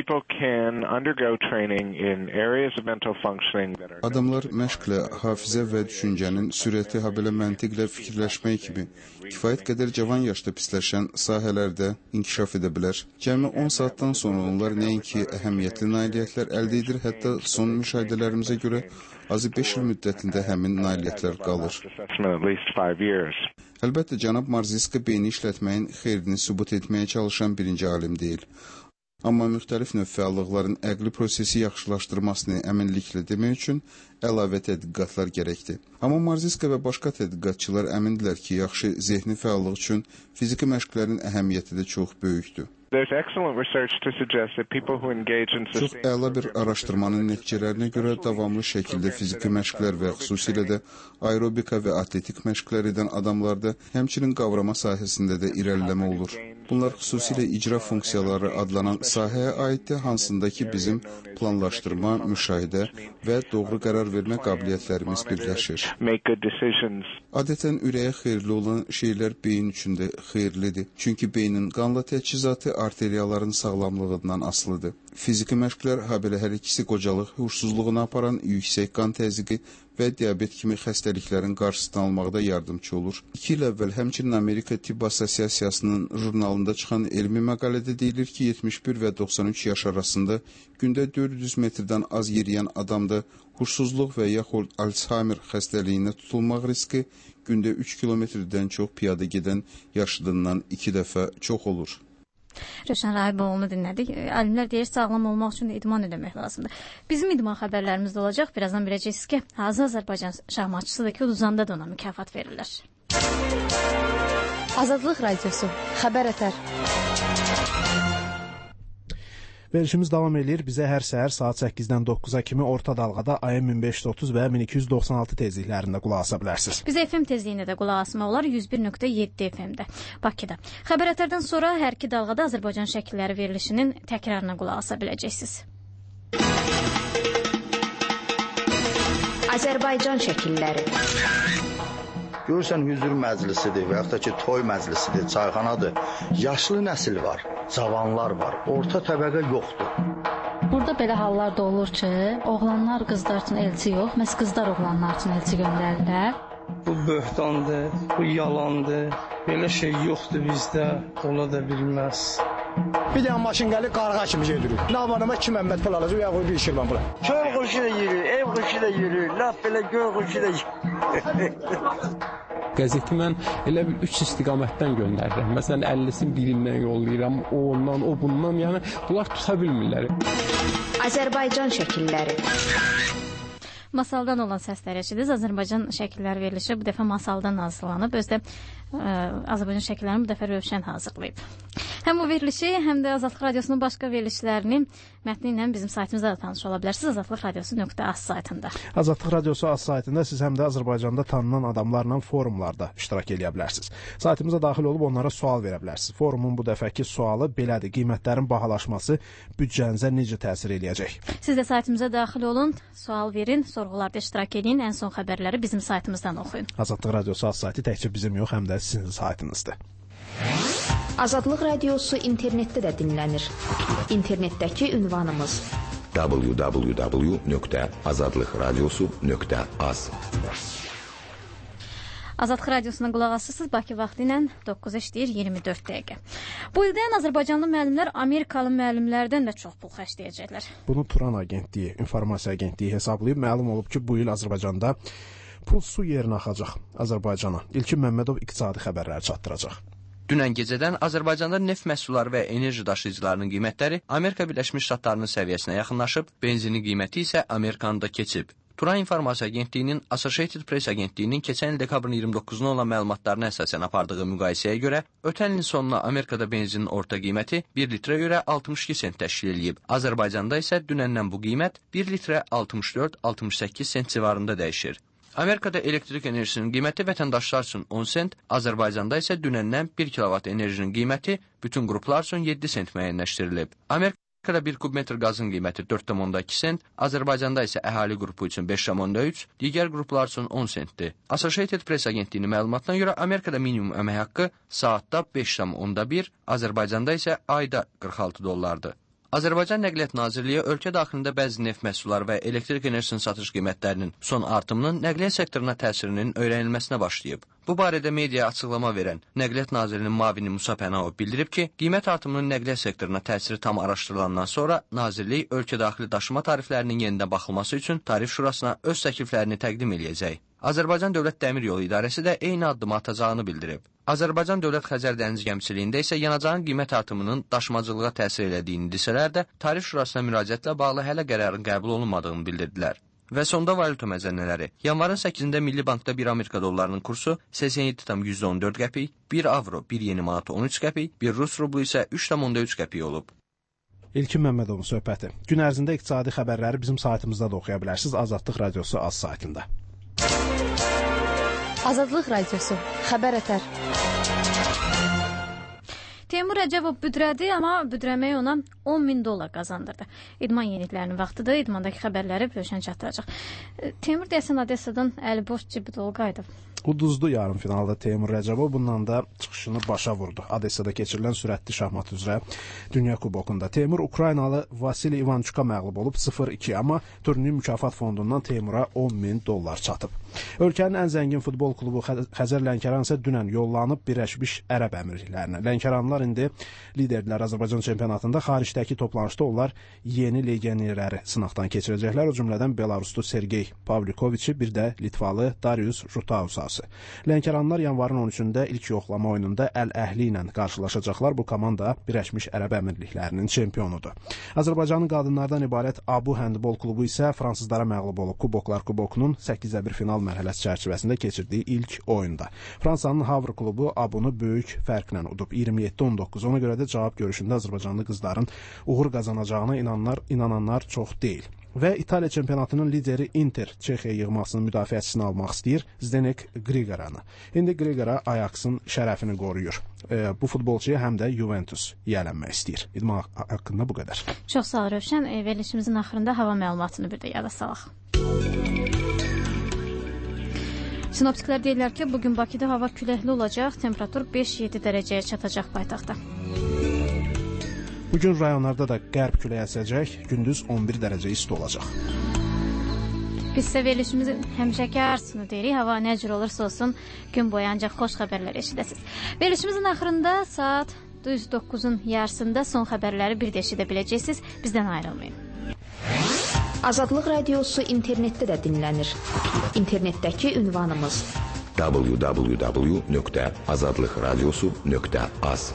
Adamlar məşqlə hafizə və düşüncənin sürəti, habelə məntiqlə fikirləşmək kimi kifayət qədər cavan yaşda pisləşən sahələrdə inkişaf edə bilər. Cəmi 10 saatdan sonra onlar nəinki əhəmiyyətli nailiyyətlər əldə edir, hətta son müşahidələrimizə görə azı 5 il müddətində həmin nailiyyətlər qalır. Əlbəttə, cənab Marziska beyni işlətməyin xeyrini sübut etməyə çalışan birinci alim deyil. Amma müxtəlif növ fəallıqların əqli prosesi yaxşılaşdırmasını əminliklə demək üçün əlavə tədqiqatlar gərəkdir. Amma Marziska və başqa tədqiqatçılar əmindirlər ki, yaxşı zehni fəallıq üçün fiziki məşqlərin əhəmiyyəti də çox böyükdür. Çox əla bir araşdırmanın nəticələrinə görə davamlı şəkildə fiziki məşqlər və xüsusilə də aerobika və atletik məşqlər edən adamlarda həmçinin qavrama sahəsində də irəliləmə olur. Bunlar xüsusilə icra funksiyaları adlanan sahəyə aiddir, hansında ki bizim planlaşdırma, müşahidə və doğru qərar vermə qabiliyyətlərimiz birləşir. Adətən ürəyə xeyirli olan şeylər beyin üçün də xeyirlidir. Çünki beynin qanla təchizatı arteriyaların sağlamlığından asılıdır. Fiziki məşqlər, habelə hər ikisi qocalıq, huşsuzluğuna aparan yüksək qan təzyiqi və diabet kimi xəstəliklərin qarşısını almaqda yardımcı olur. 2 il əvvəl həmçinin Amerika Tibb Assosiasiyasının jurnalında çıxan elmi məqalədə deyilir ki, 71 və 93 yaş arasında gündə 400 metrdən az yeriyən adamda huşsuzluq və yaxud Alzheimer xəstəliyinə tutulmaq riski gündə 3 kilometrdən çox piyada gedən yaşlıdan 2 dəfə çox olur. Rövşən Rahiboğlu'nu dinlədik. Alimlər deyir, sağlam olmaq üçün idman edəmək lazımdır. Bizim idman xəbərlərimiz də olacaq. Birazdan biləcəksiniz ki, Azərbaycan şahmatçısıdır ki, uduzanda da ona mükafat verirlər. Azadlıq radiosu, xəbər ətər. Verilişimiz davam edir. Bizə hər səhər saat 8-dən 9-a kimi orta dalğada AM 1530 və 1296 tezliklərində qulaq asa bilərsiniz. Bizə FM tezliyində də qulaq asmaq olar 101.7 FM-də Bakıda. Xəbər ətərdən sonra hər iki dalğada Azərbaycan şəkilləri verilişinin təkrarına qulaq asa biləcəksiniz. Azərbaycan şəkilləri. Görürsən, hüzur məclisidir və yaxud da ki, toy məclisidir, çayxanadır. Yaşlı nəsil var, cavanlar var, orta təbəqə yoxdur. Burada belə hallar da olur ki, oğlanlar qızlar üçün elçi yox, məhz qızlar oğlanlar üçün elçi göndərirlər. Bu böhtandır, bu yalandır, belə şey yoxdur bizdə, ola da bilməz. Bir dənə maşın gəlir, qarğa kimi gedirik. Navanıma 2 məmmət pul alacaq, ya qoy bir işirmən pula. Köy quşu da yürür, ev quşu da yürür, laf belə göy quşu da yürür. Qəzeti mən elə bir 3 istiqamətdən göndərirəm. Məsələn, 50-sini birindən yollayıram, o ondan, o bundan, yəni bunlar tuta bilmirlər. Azərbaycan şəkilləri. Masaldan olan səslər eşidiz. Azərbaycan şəkilləri verilişi bu dəfə masaldan hazırlanıb. Özdə Azərbaycan şəkillərini bu dəfə Rövşən hazırlayıb. Həm bu verilişi, həm də Azadlıq Radiosunun başqa verilişlərini mətni ilə bizim saytımızda da tanış ola bilərsiniz. azadlıqradiosu.az saytında. Azadlıq Radiosu az saytında siz həm də Azərbaycanda tanınan adamlarla forumlarda iştirak edə bilərsiniz. Saytımıza daxil olub onlara sual verə bilərsiniz. Forumun bu dəfəki sualı belədir: qiymətlərin bahalaşması büdcənizə necə təsir eləyəcək? Siz də saytımıza daxil olun, sual verin, sorğularda iştirak edin, ən son xəbərləri bizim saytımızdan oxuyun. Azadlıq Radiosu az saytı təkcə bizim yox, həm də sizin saytınızdır. Azadlıq Radiosu internetdə də dinlənir. İnternetdəki ünvanımız www.azadlıqradiosu.az. Azadlıq Radiosuna qulaq asırsınız. Bakı vaxtı ilə 9 işləyir 24 dəqiqə. Bu ildən Azərbaycanlı müəllimlər Amerikalı müəllimlərdən də çox pul xərcləyəcəklər. Bunu Turan Agentliyi, informasiya agentliyi hesablayıb. Məlum olub ki, bu il Azərbaycanda pul su yerinə axacaq Azərbaycana. İlkin Məmmədov iqtisadi xəbərləri çatdıracaq. Dünən gecədən Azərbaycanda neft məhsulları və enerji daşıyıcılarının qiymətləri Amerika Birləşmiş Ştatlarının səviyyəsinə yaxınlaşıb, benzinin qiyməti isə Amerikanı da keçib. Turan İnformasiya Agentliyinin Associated Press Agentliyinin keçən il dekabrın 29-una olan məlumatlarına əsasən apardığı müqayisəyə görə, ötən ilin sonuna Amerikada benzinin orta qiyməti 1 litrə görə 62 sent təşkil edib. Azərbaycanda isə dünəndən bu qiymət 1 litrə 64-68 sent civarında dəyişir. Amerikada elektrik enerjisinin qiyməti vətəndaşlar üçün 10 sent, Azərbaycanda isə dünəndən 1 kilovat enerjinin qiyməti bütün qruplar üçün 7 sent müəyyənləşdirilib. Amerikada 1 kubmetr qazın qiyməti 4,2 sent, Azərbaycanda isə əhali qrupu üçün 5,3, digər qruplar üçün 10 sentdir. Associated Press Agentliyinin məlumatına görə Amerikada minimum əmək haqqı saatda 5,1, Azərbaycanda isə ayda 46 dollardır. Azərbaycan Nəqliyyat Nazirliyi ölkə daxilində bəzi neft məhsulları və elektrik enerjisinin satış qiymətlərinin son artımının nəqliyyat sektoruna təsirinin öyrənilməsinə başlayıb. Bu barədə mediaya açıqlama verən Nəqliyyat Nazirinin müavini Musa Pənahov bildirib ki, qiymət artımının nəqliyyat sektoruna təsiri tam araşdırılandan sonra Nazirlik ölkə daxili daşıma tariflərinin yenidən baxılması üçün Tarif Şurasına öz təkliflərini təqdim eləyəcək. Azərbaycan Dövlət Dəmir Yolu İdarəsi də eyni addımı atacağını bildirib. Azərbaycan Dövlət Xəzər Dəniz Gəmçiliyində isə yanacağın qiymət artımının daşımacılığa təsir elədiyini desələr də, Tarif Şurasına müraciətlə bağlı hələ qərarın qəbul olunmadığını bildirdilər. Və sonda valyuta məzənnələri. Yanvarın 8-də Milli Bankda 1 Amerika dollarının kursu 87,14 qəpik, 1 avro 1 yeni manat 13 qəpik, 1 Rus rublu isə 3,3 qəpik olub. İlkin Məmmədovun söhbəti. Gün ərzində iqtisadi xəbərləri bizim saytımızda da oxuya bilərsiniz. Azadlıq Radiosu az saytında. Azadlıq Radiosu. Xəbər ətər. Teymur Rəcəbov büdrədi, amma büdrəmək ona 10.000 dollar qazandırdı. İdman yeniliklərinin vaxtıdır, idmandakı xəbərləri bölüşən çatdıracaq. Teymur deyəsən Odessadan əli boş cibi dolu qayıdıb. Uduzdu yarım finalda Teymur Rəcəbov, bundan da çıxışını başa vurdu. Odessada keçirilən sürətli şahmat üzrə Dünya Kubokunda. Teymur Ukraynalı Vasili Ivançuka məğlub olub 0-2, amma turnirin mükafat fondundan Teymura 10.000 dollar çatıb. Ölkənin ən zəngin futbol klubu Xəzər Lənkəran isə dünən yollanıb Birləşmiş Ərəb Əmirliklərinə. Lənkəranlılar indi liderlər Azərbaycan çempionatında. Xaricdəki toplanışda onlar yeni legionerləri sınaqdan keçirəcəklər. O cümlədən Belaruslu Sergey Pavlikoviçi, bir də Litvalı Darius Rutausası. Lənkəranlılar yanvarın 13-də ilk yoxlama oyununda Əl-Əhli ilə qarşılaşacaqlar. Bu komanda Birləşmiş Ərəb Əmirliklərinin çempionudur. Azərbaycanın qadınlardan ibarət Abu Handbol klubu isə fransızlara məğlub olub. Kuboklar Kubokunun 8-1 final mərhələsi çərçivəsində keçirdiyi ilk oyunda. Fransanın Havre klubu Abunu böyük fərqlə udub 27-19. Ona görə də cavab görüşündə Azərbaycanlı qızların uğur qazanacağına inananlar çox deyil. Və İtaliya çempionatının lideri Inter Çexiya yığmasının müdafiəçisini almaq istəyir, Zdenek Grigoranı. İndi Grigora Ajax'ın şərəfini qoruyur. Bu futbolçuya həm də Juventus yiyələnmək istəyir. İdman haqqında bu qədər. Çox sağ ol Rövşən. Verilişimizin axırında hava məlumatını bir də yada salaq. Sinoptiklər deyirlər ki, bugün Bakıda hava küləkli olacaq, temperatur 5-7 dərəcəyə çatacaq paytaxtda. Bugün rayonlarda da qərb küləyi əsəcək, gündüz 11 dərəcə isti olacaq. Biz isə verilişimizin həmişəki arzusunu deyirik, hava nə cür olursa olsun, gün boyu ancaq xoş xəbərlər eşidəsiniz. Verilişimizin axırında saat 9-un yarısında son xəbərləri bir də eşidə biləcəksiniz, bizdən ayrılmayın. Azadlıq Radiosu internetdə də dinlənir. İnternetdəki ünvanımız www.azadlıqradiosu.az.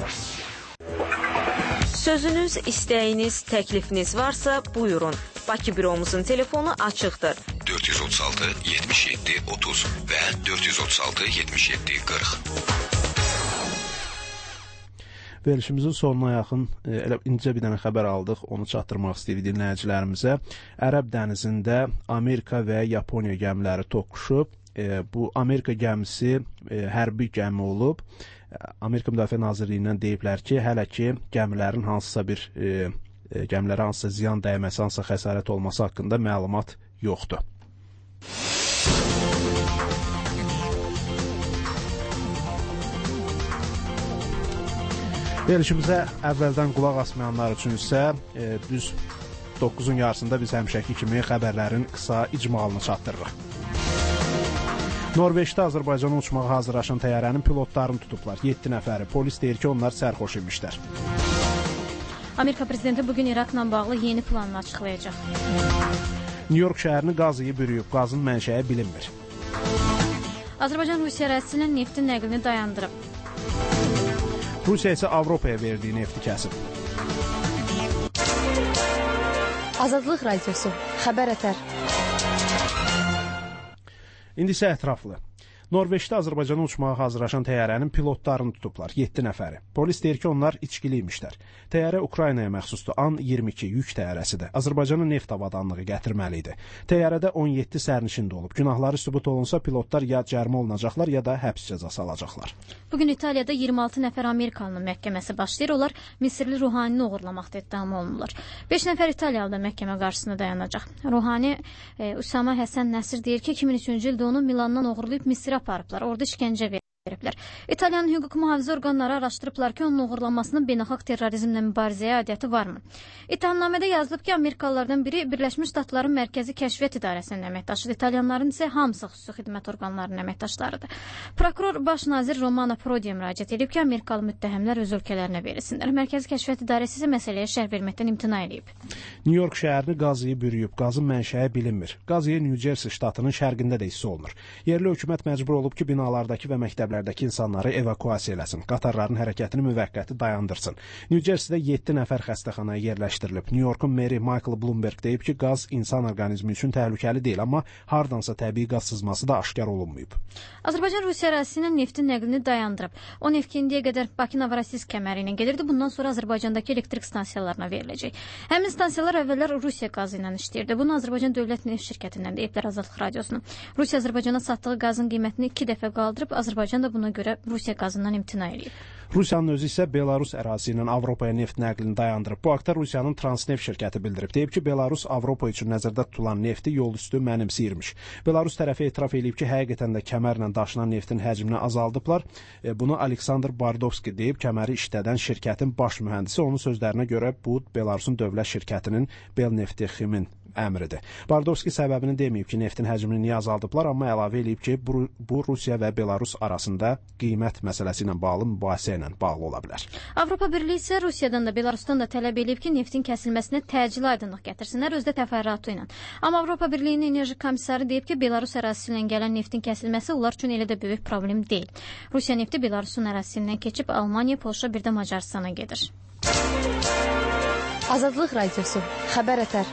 Sözünüz, istəyiniz, təklifiniz varsa buyurun. Bakı büromuzun telefonu açıqdır. 436 77 30 və 436 77 40. Verilişimizin sonuna yaxın elə incə bir dənə xəbər aldıq, onu çatdırmaq istəyirik dinləyicilərimizə. Ərəb dənizində Amerika və Yaponiya gəmiləri toqquşub. Bu Amerika gəmisi hərbi gəmi olub. Amerika Müdafiə Nazirliyindən deyiblər ki, hələ ki gəmilərin gəmilərə hansısa ziyan dəyməsi, hansısa xəsarət olması haqqında məlumat yoxdur. Verilişimizə əvvəldən qulaq asmayanlar üçün isə düz 9-un yarısında biz həmişəki kimi xəbərlərin qısa icmalını çatdırırıq. Norveçdə Azərbaycana uçmağa hazırlaşan təyyarənin pilotlarını tutublar. 7 nəfəri. Polis deyir ki, onlar sərxoş imişlər. Amerika prezidenti bugün İraqla bağlı yeni planını açıqlayacaq. New York şəhərini qaz iyi bürüyüb. Qazın mənşəyi bilinmir. Azərbaycan Rusiya ərazisindən neftin nəqlini dayandırıb. Rusiya isə Avropaya verdiyi nefti kəsib. Azadlıq Radiosu, Xəbər Ətər. İndi isə ətraflı. Norveçdə Azərbaycana uçmağa hazırlaşan təyyarənin pilotlarını tutublar, 7 nəfəri. Polis deyir ki, onlar içkili imişlər. Təyyarə Ukraynaya məxsusdur, An-22 yük təyyarəsidir. Azərbaycana neft avadanlığı gətirməli idi. Təyyarədə 17 sərnişin də olub. Günahları sübut olunsa, pilotlar ya cərimə olunacaqlar, ya da həbs cəzası alacaqlar. Bugün İtaliyada 26 nəfər Amerikalının məhkəməsi başlayır. Onlar Misirli Ruhanini uğurlamaqda iddiamı olunurlar. 5 nəfər İtaliyalı da məhkəmə qarşısında dayanacaq. Ruhani, Usama Həsən Nəsir deyir ki, 2003-cü ildə onu Milandan uğurlayıb Misirə aparıblar, orada işgəncə veriblər. İtaliyanın hüquq mühafizə orqanları araşdırıblar ki, onun uğurlanmasının beynəlxalq terrorizmlə mübarizəyə aidiyyəti varmı? İttihamnamədə yazılıb ki, Amerikalılardan biri Birləşmiş Ştatların Mərkəzi Kəşfiyyat İdarəsinin əməkdaşıdır. İtalyanların isə hamısı xüsusi xidmət orqanlarının əməkdaşlarıdır. Prokuror baş nazir Romano Prodi'yə müraciət edib ki, Amerikalı müttəhəmlər öz ölkələrinə verilsinlər. Mərkəzi Kəşfiyyat İdarəsi isə məsələyə şərh verməkdən imtina edib. New York şəhərini qaz iyi bürüyüb, qazın mənşəyi bilinmir. Qaz iyi New Jersey ştatının şərqində də hiss olunur. Yerli hökumət məcbur olub ki, binalardakı və məktəblərdəki insanları evakuasiya eləsin. Qatarların hərəkətini müvəqqəti dayandırsın. New Jerseydə 7 nəfər xəstəxanaya yerləşdirilib. New Yorkun meri Michael Bloomberg deyib ki, qaz insan orqanizmi üçün təhlükəli deyil, amma hardansa təbii qaz sızması da aşkar olunmayıb. Azərbaycan Rusiya ərazisindən neftin nəqlini dayandırıb. O neft indiyə qədər Bakı-Novorosisk kəməri ilə gedirdi. Bundan sonra Azərbaycandakı elektrik stansiyalarına veriləcək. Həmin stansiyalar əvvəllər Rusiya qazı ilə işləyirdi. Bunu Azərbaycan Dövlət Neft Şirkətindən deyiblər Azadlıq Radiosuna. Rusiya Azərbaycana satdığı qazın qiymətini 2 dəfə qaldırıb, Azərbaycan da buna görə Rusiya qazından imtina edib. Rusiyanın özü isə Belarus ərazisi ilə Avropaya neft nəqlini dayandırıb. Bu haqda Rusiyanın Transneft şirkəti bildirib. Deyib ki, Belarus Avropa üçün nəzərdə tutulan nefti yol üstü mənimsəyirmiş. Belarus tərəfi etiraf edib ki, həqiqətən də kəmərlə daşınan neftin həcmini azaldıblar. Bunu Aleksandr Bardovski deyib, kəməri işlədən şirkətin baş mühəndisi. Onun sözlərinə görə bu Belarusun dövlət şirkətinin Belneftximin əmridir. Bardovski səbəbini deməyib ki, neftin həcmini niyə azaldıblar, amma əlavə edib ki, bu Rusiya və Belarus arasında qiymət məsələsi ilə bağlı mübahisə ilə bağlı ola bilər. Avropa Birliyi isə Rusiyadan da Belarusdan da tələb edib ki, neftin kəsilməsinə təcili aydınlıq gətirsinlər, özdə təfərrüatı ilə. Amma Avropa Birliyinin enerji komissarı deyib ki, Belarus ərazisi ilə gələn neftin kəsilməsi onlar üçün elə də böyük problem deyil. Rusiya nefti Belarusun ərazisindən keçib Almaniya, Polşa, bir də Macaristana gedir. Azadlıq Radiosu, Xəbər Ətər.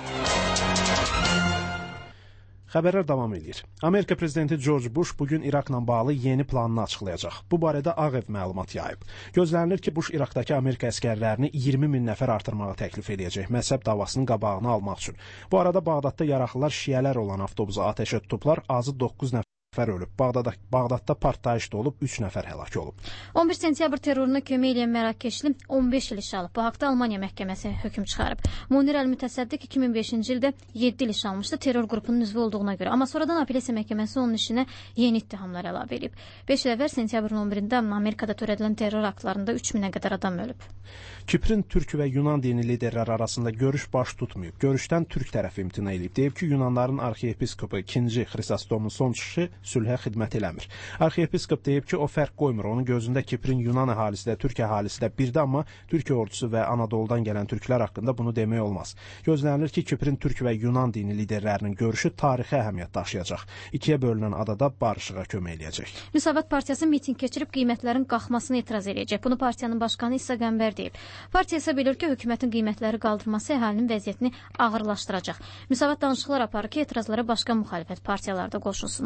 Xəbərlər davam edir. Amerika prezidenti George Bush bugün İraqla bağlı yeni planını açıqlayacaq. Bu barədə Ağ Ev məlumat yayıb. Gözlənilir ki, Bush İraqdakı Amerika əskərlərini 20 min nəfər artırmağa təklif edəcək, məzhəb davasının qabağını almaq üçün. Bu arada Bağdadda yaraqlılar şiələr olan avtobusu atəşə tutublar, azı 9 nəfər ölüb. Bağdadda partlayış da olub, 3 nəfər həlak olub. 11 sentyabr terroruna kömək edən Mərakeşli 15 il iş alıb. Bu haqda Almaniya məhkəməsi hökm çıxarıb. Munir Əl-Mütəsəddiq 2005-ci ildə 7 il iş almışdı terror qrupunun üzvü olduğuna görə. Amma sonradan apellyasiya məhkəməsi onun işinə yeni ittihamlar əlavə edib. 5 il əvvəl sentyabrın 11-də Amerikada törədilən terror aktlarında 3000-ə qədər adam ölüb. Kiprin türk və Yunan dini liderləri arasında görüş baş tutmayıb. Görüşdən türk tərəfi imtina edib. Deyib ki, Yunanların arxiyepiskopu 2. Xristostomun son çıxışı sülhə xidmət eləmir. Arxiyepiskop deyib ki, o fərq qoymur. Onun gözündə Kiprin Yunan əhalisi də, türk əhalisi də birdə, amma Türkiyə ordusu və Anadoludan gələn türklər haqqında bunu demək olmaz. Gözlənilir ki, Kiprin türk və Yunan dini liderlərinin görüşü tarixi əhəmiyyət daşıyacaq. İkiyə bölünən adada barışığa kömək eləyəcək. Müsavat partiyası miting keçirib qiymətlərin qalxmasına etiraz edəcək. Bunu partiyanın başqanı İsa Qəmbər deyib. Partiya isə bilir ki, hökumətin qiymətləri qaldırması əhalinin vəziyyətini ağırlaşdıracaq. Müsavat danışıqlar aparır ki, etirazlara başqa müxalifət partiyaları da qoşulsunlar. Müsavat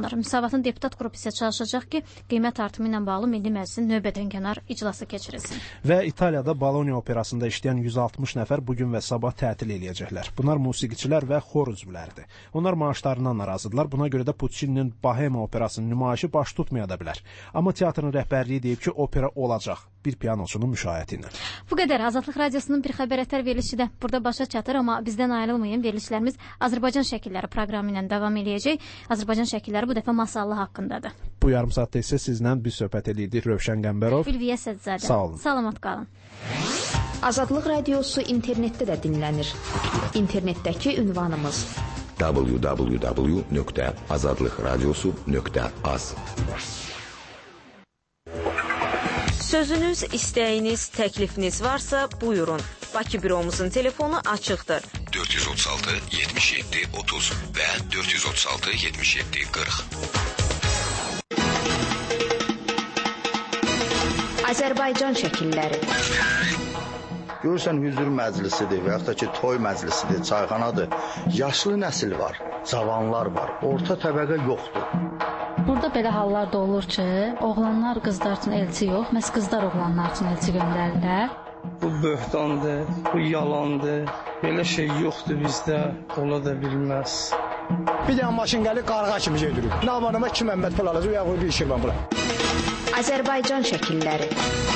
Müsavatın deputat qrupu isə çalışacaq ki, qiymət artımı ilə bağlı Milli Məclisin növbədənkənar iclası keçirilsin. Və İtaliyada Bologna operasında işləyən 160 nəfər bugün və sabah tətil eləyəcəklər. Bunlar musiqiçilər və xor üzvləridir. Onlar maaşlarından narazıdırlar. Buna görə də Puccini'nin Bohema operasının nümayişi baş tutmaya da bilər. Amma teatrın rəhbərliyi deyib ki, opera olacaq. Bir pianoçunun müşayiəti ilə. Bu qədər Azadlıq Radiosunun bir xəbər ətər verilişi də burada başa çatır, amma bizdən ayrılmayın. Verilişlərimiz Azərbaycan şəkilləri proqramı ilə davam eləyəcək. Azərbaycan şəkilləri bu dəfə masallı haqqındadır. Bu yarım saatda isə sizlə biz söhbət eləydik. Rövşən Qəmbərov, Ülviyə Sədzadə. Sağ olun. Salamat qalın. Azadlıq Radiosu internetdə də dinlənir. İnternetdəki ünvanımız www.azadlıqradiosu.az. Sözünüz, istəyiniz, təklifiniz varsa buyurun. Bakı büromuzun telefonu açıqdır. 436 77 30 və 436 77 40. Azərbaycan şəkilləri. Görürsən, hüzur məclisidir və yaxud da ki, toy məclisidir, çayxanadır. Yaşlı nəsil var, cavanlar var, orta təbəqə yoxdur. Burada belə hallar da olur ki, oğlanlar qızlar üçün elçi yox, məhz qızlar oğlanlar üçün elçi göndərirlər. Bu böhtandır, bu yalandır. Belə şey yoxdur bizdə, ola da bilməz. Bir dənə maşın gəlir, qarğa kimi gedirik. Nabanıma 2 məmbət pul alacaq, ya bir şirvan pula. Azərbaycan şəkilləri.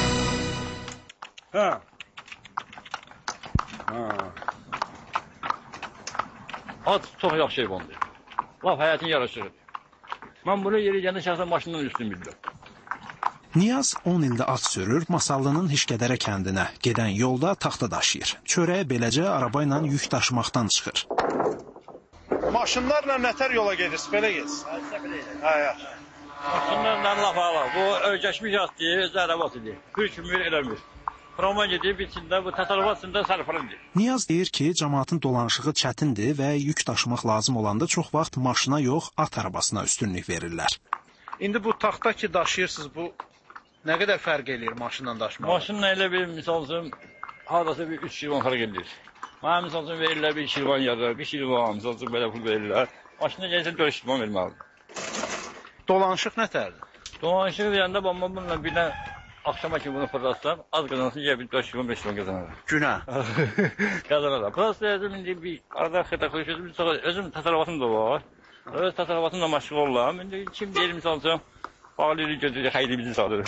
At çox yaxşı heyvandır. Laf həyatın yaraşıqdır. Mən bunu yeri gəndə şəxsən maşından üstün bildim. Niyaz 10 ildə at sürür, Masallının Hişkədərə kəndinə gedən yolda taxta daşıyır. Çörəyə beləcə araba ilə yük daşımaqdan çıxır. Maşınlarla nətər yola gedirsiz, belə gedirsiz? Maşınlarla laf ala, bu öyrəşmiş at deyir, öz ərəbatıdır. Hükmür eləmir. Roma gedib içində, bu təsərrüfatında sərfırındır. Niyaz deyir ki, cəmaatın dolanışığı çətindir və yük daşımaq lazım olanda çox vaxt maşına yox, at arabasına üstünlük verirlər. İndi bu taxta ki daşıyırsınız, bu nə qədər fərq eləyir maşınla daşımaq? Maşınla elə bir, misal üçün, haradasa bir 3 şirvan fərq eləyir. Mənə misal üçün verirlər bir şirvan yarı, bir şirvan, misal üçün belə pul verirlər. Maşına gəlsən 4 şirvan verməlidir. Dolanışıq nətərdir? Dolanışıq verəndə bununla bir də axşama ki bunu fırlatsam, az qazansın, ya bir 4 şirvan, 5 şirvan qazanarım. Günə? Qazanarım. Burası özüm indi bir arada xırda-xırda özüm təsərrüfatım da var. Öz təsərrüfatımla məşğul olam. İndi kim deyir, misal üçün, bağlı götürür, xeyli bizi salır.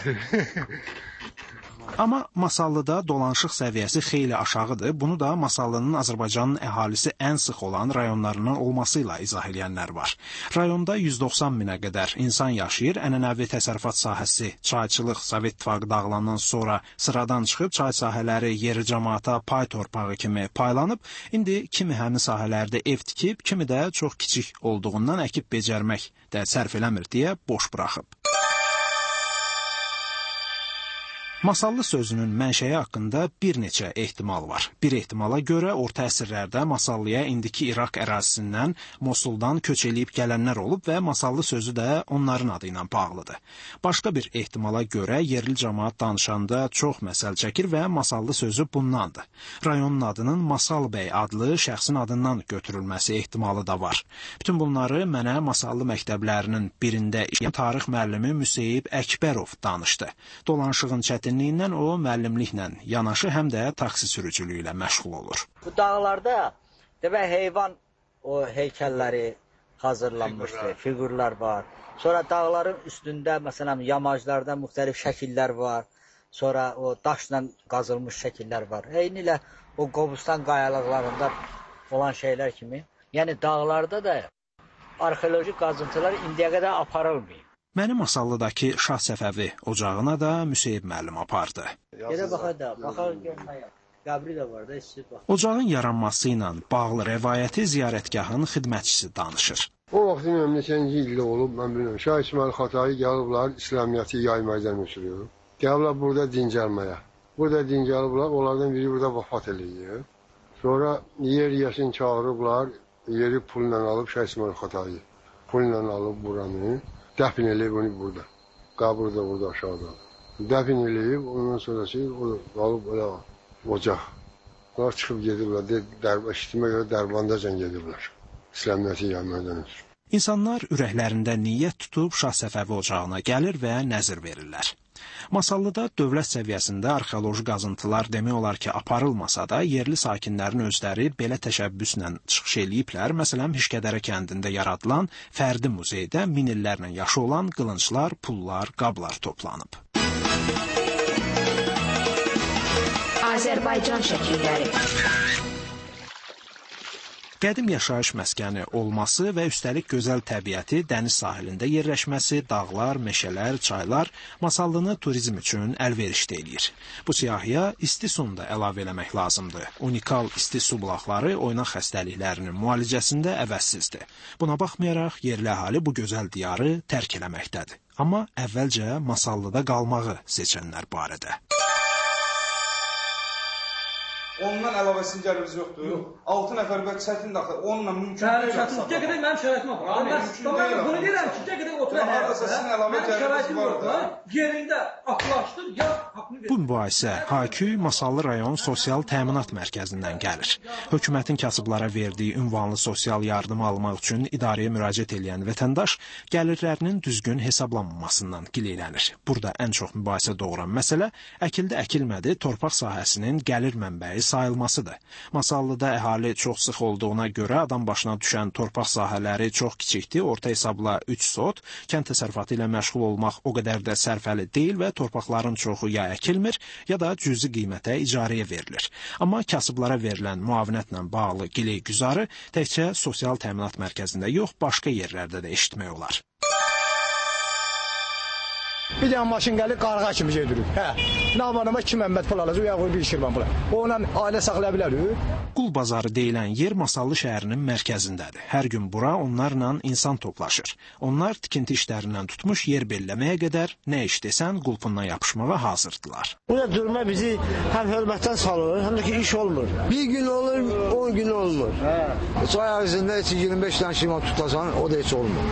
Amma Masallıda dolanışıq səviyyəsi xeyli aşağıdır. Bunu da Masallının Azərbaycanın əhalisi ən sıx olan rayonlarından olması ilə izah edənlər var. Rayonda 190 minə qədər insan yaşayır. Ənənəvi təsərrüfat sahəsi, çayçılıq Sovet İttifaqı dağılandan sonra sıradan çıxıb çay sahələri yeri cəmaata pay torpağı kimi paylanıb. İndi kimi həmin sahələrdə ev tikib, kimi də çox kiçik olduğundan əkib becərmək də sərf eləmir deyə boş buraxıb. Masallı sözünün mənşəyi haqqında bir neçə ehtimal var. Bir ehtimala görə orta əsrlərdə Masallıya indiki İraq ərazisindən, Mosuldan köç eləyib gələnlər olub və Masallı sözü də onların adı ilə bağlıdır. Başqa bir ehtimala görə yerli cəmaat danışanda çox məsəl çəkir və Masallı sözü bundandır. Rayonun adının Masal bəy adlı şəxsin adından götürülməsi ehtimalı da var. Bütün bunları mənə Masallı məktəblərinin birində işləyən tarix müəllimi Müseyib Əkbərov danışdı. Dolanışığın çətin o müəllimliklə yanaşı həm də taksi sürücülüyü ilə məşğul olur. Bu dağlarda demək heyvan o heykəlləri hazırlanmışdır, figurlar var. Sonra dağların üstündə məsələn yamaclarda müxtəlif şəkillər var. Sonra o daşla qazılmış şəkillər var. Eynilə o Qobustan qayalıqlarında olan şeylər kimi. Yəni dağlarda da arxeoloji qazıntılar indiyə qədər aparılmıyor. Məni Masallıdakı Şah Səfəvi ocağına da Müseyib müəllim apardı. Yerə baxaq da, baxaq görməyək. Qəbri də var da, siz bax. Ocağın yaranması ilə bağlı rəvayəti ziyarətgahın xidmətçisi danışır. O vaxt neçənci ildə olub, mən bilmirəm. Şah İsmail Xatayı gəliblər, İslamiyyəti yaymayacaq sürüyor. Gəliblər burada dincəlməyə. Burada dincəliblər, onlardan biri burada vəfat eləyir. Sonra yer yəsin çağırıblar, yeri pulla alıb Şah İsmail Xatayı. Pulla alıb buranı. Dəfn eləyib onu burada. Qabır da burada aşağıda. Dəfn eləyib, ondan sonrası alıb elə ocaq. Onlar çıxıb gedirlər, eşitmə görə Dərbandacan gedirlər. İslamiyəti yaymadan ötür. İnsanlar ürəklərində niyyət tutub Şah Səfəvi ocağına gəlir və nəzir verirlər. Masallıda dövlət səviyyəsində arxeoloji qazıntılar demək olar ki, aparılmasa da, yerli sakinlərin özləri belə təşəbbüslə çıxış eləyiblər. Məsələn, Pişkədərə kəndində yaradılan fərdi muzeydə min illərlə yaşı olan qılınclar, pullar, qablar toplanıb. Azərbaycan şəkilləri. Qədim yaşayış məskəni olması və üstəlik gözəl təbiəti, dəniz sahilində yerləşməsi, dağlar, meşələr, çaylar Masallını turizm üçün əlverişli eləyir. Bu siyahıya isti sunu da əlavə eləmək lazımdır. Unikal isti su bulaqları oynaq xəstəliklərinin müalicəsində əvəzsizdir. Buna baxmayaraq, yerli əhali bu gözəl diyarı tərk eləməkdədir. Amma əvvəlcə Masallıda qalmağı seçənlər barədə. Ondan əlavəsinin gəlirimiz yoxdur. Yox. 6 nəfər və çətin daxil. Onunla mümkün deyil. Çətin qədər mənim şəraitim var. Mən bunu deyirəm ki, qədər oturaq. Hardasa sizin əlavə gəliriniz var. Yerində aklaşdır, ya haqqını verir. Bu mübahisə Haküy Masallı rayon sosial təminat mərkəzindən gəlir. Hökumətin kasıblara verdiyi ünvanlı sosial yardımı almaq üçün idarəyə müraciət edən vətəndaş gəlirlərinin düzgün hesablanmamasından gileylənir. Burada ən çox mübahisə doğuran məsələ əkildi əkilmədi torpaq sahəsinin gəlir mənbəyi sayılmasıdır. Masallıda əhali çox sıx olduğuna görə adam başına düşən torpaq sahələri çox kiçikdir, orta hesabla 3 sot, kənd təsərrüfatı ilə məşğul olmaq o qədər də sərfəli deyil və torpaqların çoxu ya əkilmir, ya da cüzi qiymətə icarəyə verilir. Amma kasıblara verilən müavinətlə bağlı giley-güzarı təkcə sosial təminat mərkəzində yox, başqa yerlərdə də eşitmək olar. Bir dənə maşın gəlir, qarğa kimi gedirik. Namanama 2 Məmməd pul alacaq, ya qoy bir şirvan pula. Onunla ailə saxlaya bilərik. Qul bazarı deyilən yer Masallı şəhərinin mərkəzindədir. Hər gün bura onlarla insan toplaşır. Onlar tikinti işlərindən tutmuş yer belləməyə qədər nə iş desən qulpundan yapışmağa hazırdılar. Burada durma bizi həm hörmətdən salır, həm də ki iş olmur. Bir gün olur, 10 gün olmur. Çay ağzında 25 dənə şirvan tutasan, o da heç olmur.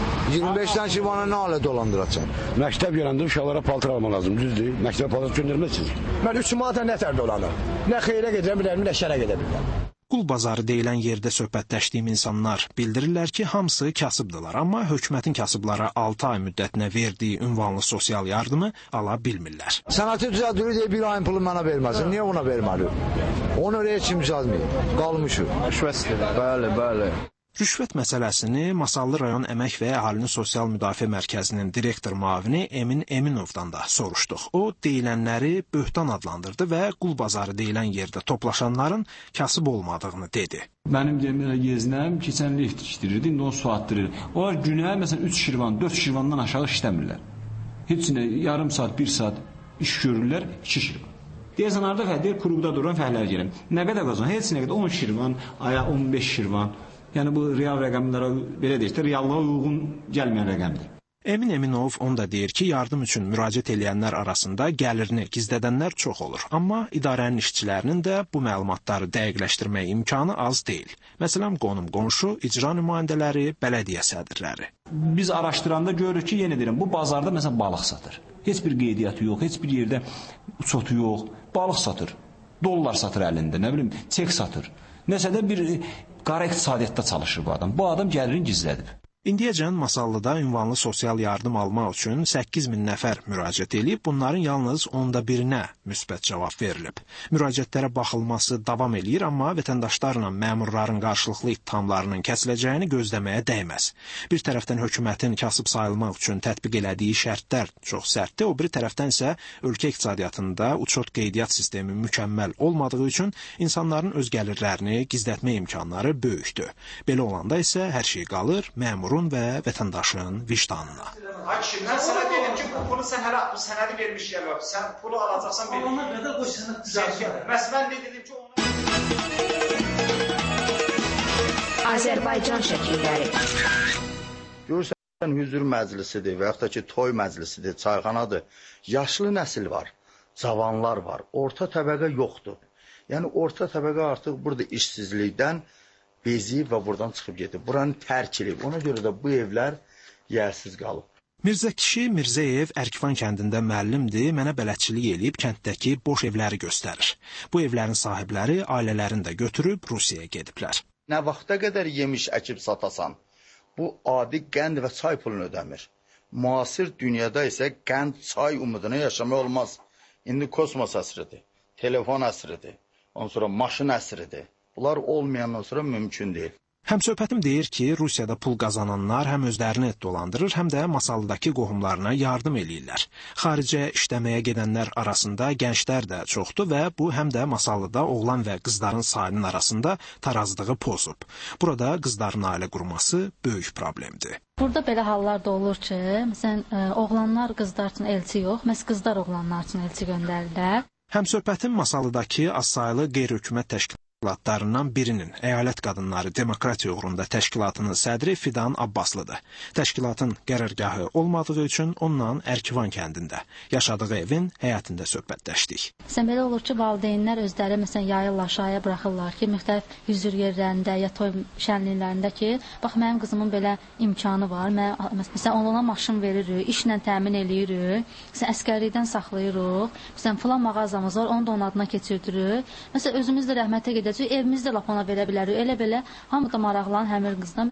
25 dənə şirvanı nə alə dolandıracaq? Məktəb gələndə uşaqlara paltar almaq lazım, düzdür? Məktəbə paltar göndərməzsiniz. Mən 3 manata nətər dolanır? Nə xeyrə gedə bilərəm, nə şərə gedə bilərəm. Qul bazarı deyilən yerdə söhbətləşdiyim insanlar bildirirlər ki, hamısı kasıbdılar, amma hökumətin kasıblara 6 ay müddətinə verdiyi ünvanlı sosial yardımı ala bilmirlər. Sənəti düzəldirik deyə bir ayın pulu mənə verməsin. Niyə ona verməli? Onu heç kim düzəltməyib. Qalmışıq. Şübhəsidir. Bəli. Rüşvət məsələsini Masallı rayon Əmək və Əhalinin Sosial Müdafiə Mərkəzinin direktor müavini Emin Eminovdan da soruşduq. O, deyilənləri böhtan adlandırdı və qul bazarı deyilən yerdə toplaşanların kasıb olmadığını dedi. Mənim demirə yeznəm keçən il yetişdirirdi, indi onu su attırır. Onlar günə məsələn 3 şirvan, 4 şirvandan aşağı işləmirlər. Heç nə yarım saat, 1 saat iş görürlər, 2 şirvan. Deyəsən arda deyir, kurubda duran fəhlər gəlin. Nə qədər qazan? Heç nə qədər 10 şirvan, aya 15 şirvan. Yəni bu real rəqəmlərə belə deyək də, reallığa uyğun gəlməyən rəqəmdir. Emin Eminov onu da deyir ki, yardım üçün müraciət edənlər arasında gəlirini gizlədənlər çox olur. Amma idarənin işçilərinin də bu məlumatları dəqiqləşdirmək imkanı az deyil. Məsələn, qonum-qonşu, icra nümayəndələri, bələdiyyə sədrləri. Biz araşdıranda görürük ki, yenə deyirəm, bu bazarda məsələn balıq satır. Heç bir qeydiyyatı yox, heç bir yerdə uçotu yox, balıq satır. Dollar satır əlində, nə bilim, çek satır. Nəsə də bir qara iqtisadiyyatda çalışır bu adam. Bu adam gəlirini gizlədib. İndiyəcən Masallıda ünvanlı sosial yardım almaq üçün 8000 nəfər müraciət edib, bunların yalnız 1/10-nə müsbət cavab verilib. Müraciətlərə baxılması davam eləyir, amma vətəndaşlarla məmurların qarşılıqlı ittihamlarının kəsiləcəyini gözləməyə dəyməz. Bir tərəfdən hökumətin kasıb sayılmaq üçün tətbiq elədiyi şərtlər çox sərtdir, o biri tərəfdən isə ölkə iqtisadiyyatında uçot qeydiyyat sistemi mükəmməl olmadığı üçün insanların öz gəlirlərini gizlətmə imkanları böyükdür. Belə olanda isə hər şey qalır məmurun və vətəndaşın vicdanına. Hakim, mən sənə dedim ki, bu pulu sən hələ bu sənədi vermiş gəlmə. Sən pulu alacaqsan verir. Ona qədər qoy sənəd düzəlsin. Bəs mən dedim ki, ona... Azərbaycan şəkilləri. Görürsən, hüzur məclisidir və yaxud da ki, toy məclisidir, çayxanadır. Yaşlı nəsil var, cavanlar var, orta təbəqə yoxdur. Yəni, orta təbəqə artıq burada işsizlikdən beziyib və buradan çıxıb gedib. Buranı tərk edib. Ona görə də bu evlər yersiz qalıb. Mirzəkişi Mirzəyev Ərkivan kəndində müəllimdir, mənə bələdçilik eləyib kənddəki boş evləri göstərir. Bu evlərin sahibləri ailələrini də götürüb Rusiyaya gediblər. Nə vaxta qədər yemiş əkib satasan, bu adi qənd və çay pulunu ödəmir. Müasir dünyada isə qənd, çay umuduna yaşamaq olmaz. İndi kosmos əsridir, telefon əsridir, ondan sonra maşın əsridir. Bunlar olmayandan sonra mümkün deyil. Həmsöhbətim deyir ki, Rusiyada pul qazananlar həm özlərini dolandırır, həm də Masallıdakı qohumlarına yardım eləyirlər. Xaricə işləməyə gedənlər arasında gənclər də çoxdur və bu həm də Masallıda oğlan və qızların sayının arasında tarazlığı pozub. Burada qızların ailə qurması böyük problemdir. Burada belə hallar da olur ki, məsələn, oğlanlar qızlar üçün elçi yox, məhz qızlar oğlanlar üçün elçi göndərirlər. Həmsöhbətin Masallıdakı azsaylı qeyri-hökumət təşkilatlarından birinin Əyalət Qadınları Demokratiya Uğrunda təşkilatının sədri Fidan Abbaslıdır. Təşkilatın qərargahı olmadığı üçün onunla Ərkivan kəndində, yaşadığı evin həyətində söhbətləşdik. Məsələn, belə olur ki, valideynlər özləri məsələn yayırlar, şaya buraxırlar ki, müxtəlif hüzur yerlərində ya toy şənliklərində ki, bax mənim qızımın belə imkanı var. Məsələn, ona maşın veririk, işlə təmin eləyirik, məsələn, əsgərlikdən saxlayırıq, məsələn, filan mağazamız var, onu da onun adına keçirdirik. Məsələn, özümüz də rəhmətə gedəcək, evimizdə lap ona verə bilərik. Elə belə hamı da maraqlan həmir qızdan.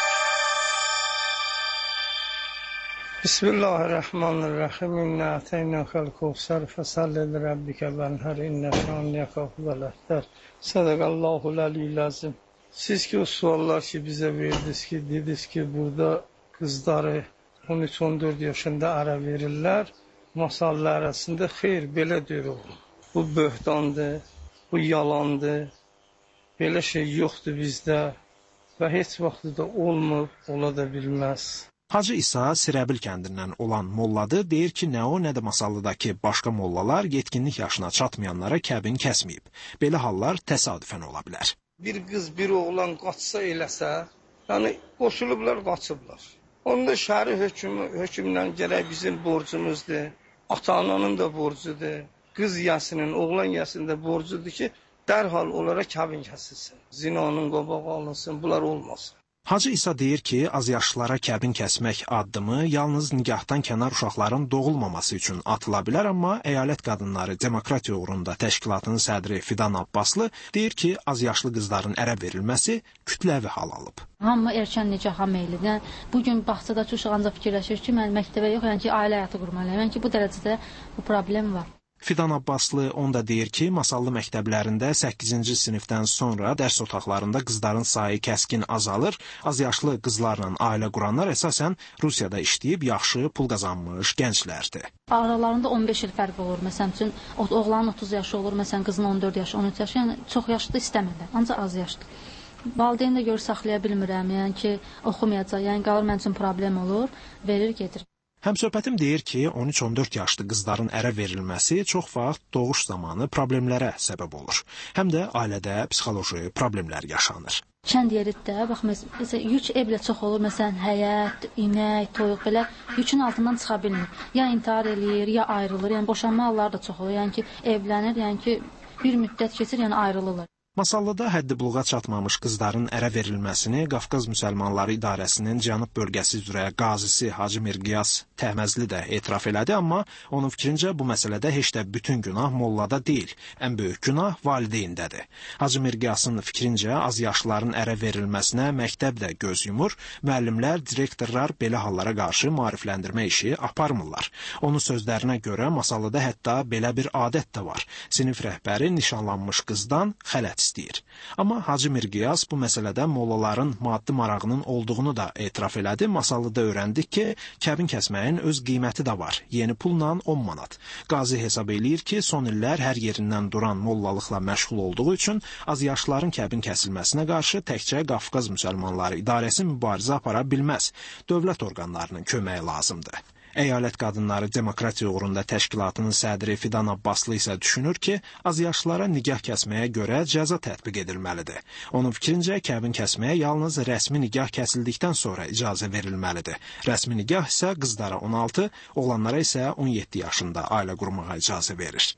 Bismillahirrahmanirrahim. İnna a'taynakal kevser fesalli li rabbika venhar inne şaniyaka huvel ehter. Sadakallahul aliyyil azim. Siz ki o suallar ki bize verdiniz ki, dediniz ki burada kızları 13-14 yaşında ara verirler. Masallar arasında xeyr belə deyir oğlum. Bu böhtandır, bu yalandır. Belə şey yoxdur bizdə və heç vaxt da olmur, ola da bilməz. Hacı İsa Sirəbil kəndindən olan molladı, deyir ki, nə o, nə də Masallıdakı başqa mollalar yetkinlik yaşına çatmayanlara kəbin kəsməyib. Belə hallar təsadüfən ola bilər. Bir qız, bir oğlan qaçsa eləsə, yəni qoşulublar, qaçıblar. Onda şəri hökmlə gərək bizim borcumuzdur, ata-ananın da borcudur, qız yəsinin, oğlan yəsinin də borcudur ki, dərhal onlara kəbin kəsilsin, zinanın qobağı alınsın, bunlar olmasın. Hacı İsa deyir ki, azyaşlılara kəbin kəsmək addımı yalnız nigahdan kənar uşaqların doğulmaması üçün atıla bilər, amma Əyalət Qadınları Demokratiya Uğrunda təşkilatının sədri Fidan Abbaslı deyir ki, azyaşlı qızların ərə verilməsi kütləvi hal alıb. Hamı erkən nicaha meyillidir. Bugün bağçadakı uşaq ancaq fikirləşir ki, mən məktəbə yox, yəni ki, ailə həyatı qurmalıyam. Yəni ki, bu dərəcədə bu problem var. Fidan Abbaslı onda deyir ki, Masallı məktəblərində 8-ci sinifdən sonra dərs otaqlarında qızların sayı kəskin azalır, azyaşlı qızlarla ailə quranlar əsasən Rusiyada işləyib yaxşı pul qazanmış gənclərdir. Aralarında 15 il fərq olur. Məsələn üçün oğlanın 30 yaşı olur, məsələn qızın 14 yaşı, 13 yaşı, yəni çox yaşlı istəmirlər, ancaq az yaşlı. Valideyn də görə saxlaya bilmirəm, yəni ki, oxumayacaq, yəni qalır mənim üçün problem olur, verir, gedir. Həmsöhbətim deyir ki, 13-14 yaşlı qızların ərə verilməsi çox vaxt doğuş zamanı problemlərə səbəb olur. Həm də ailədə psixoloji problemlər yaşanır. Kənd yerində, bax, məsələn, yük evlə çox olur, məsələn, həyət, inək, toyuq, belə yükün altından çıxa bilmir. Ya intihar eləyir, ya ayrılır, yəni boşanma halları da çox olur, yəni ki, evlənir, yəni ki, bir müddət keçir, yəni ayrılırlar. Masallıda həddi buluğa çatmamış qızların ərə verilməsini Qafqaz Müsəlmanları İdarəsinin Cənub bölgəsi üzrə qazisi Hacı Mirqiyas Təhməzli də etiraf elədi, amma onun fikrincə bu məsələdə heç də bütün günah mollada deyil, ən böyük günah valideyndədir. Hacı Mirqiyasın fikrincə azyaşlıların ərə verilməsinə məktəb də göz yumur, müəllimlər, direktorlar belə hallara qarşı maarifləndirmə işi aparmırlar. Onun sözlərinə görə Masallıda hətta belə bir adət də var. Sinif rəhbəri nişanlanmış qızdan xələt istəyir. Amma Hacı Mirqiyas bu məsələdə mollaların maddi marağının olduğunu da etiraf elədi. Masallıda öyrəndik ki, kəbin kəsməyin öz qiyməti də var. Yeni pulla 10 manat. Qazi hesab eləyir ki, son illər hər yerindən duran mollalıqla məşğul olduğu üçün azyaşlıların kəbin kəsilməsinə qarşı təkcə Qafqaz Müsəlmanları İdarəsi mübarizə apara bilməz. Dövlət orqanlarının köməyi lazımdır. Əyalət Qadınları Demokratiya Uğrunda təşkilatının sədri Fidan Abbaslı isə düşünür ki, azyaşlılara nigah kəsməyə görə cəza tətbiq edilməlidir. Onun fikrincə, kəbin kəsməyə yalnız rəsmi nigah kəsildikdən sonra icazə verilməlidir. Rəsmi nigah isə qızlara 16, oğlanlara isə 17 yaşında ailə qurmağa icazə verir.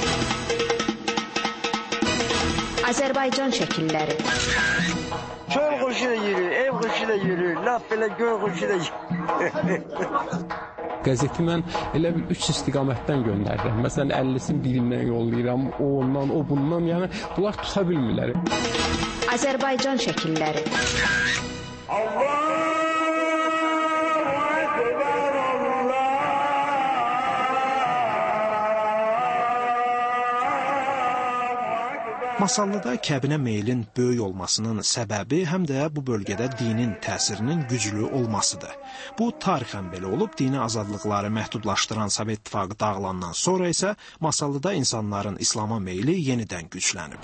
Azərbaycan şəkilləri. Çöl quşu da yürür, ev quşu da yürür, laf belə göy quşu da yürür. Qəzeti mən elə 3 istiqamətdən göndərirəm. Məsələn, 50-sini birindən yollayıram, o ondan, o bundan, yəni bunlar tuta bilmirlər. Azərbaycan şəkilləri. Allah! Masallıda kəbinə meylin böyük olmasının səbəbi həm də bu bölgədə dinin təsirinin güclü olmasıdır. Bu tarixən belə olub, dini azadlıqları məhdudlaşdıran Sovet İttifaqı dağılandan sonra isə Masallıda insanların İslama meyli yenidən güclənib.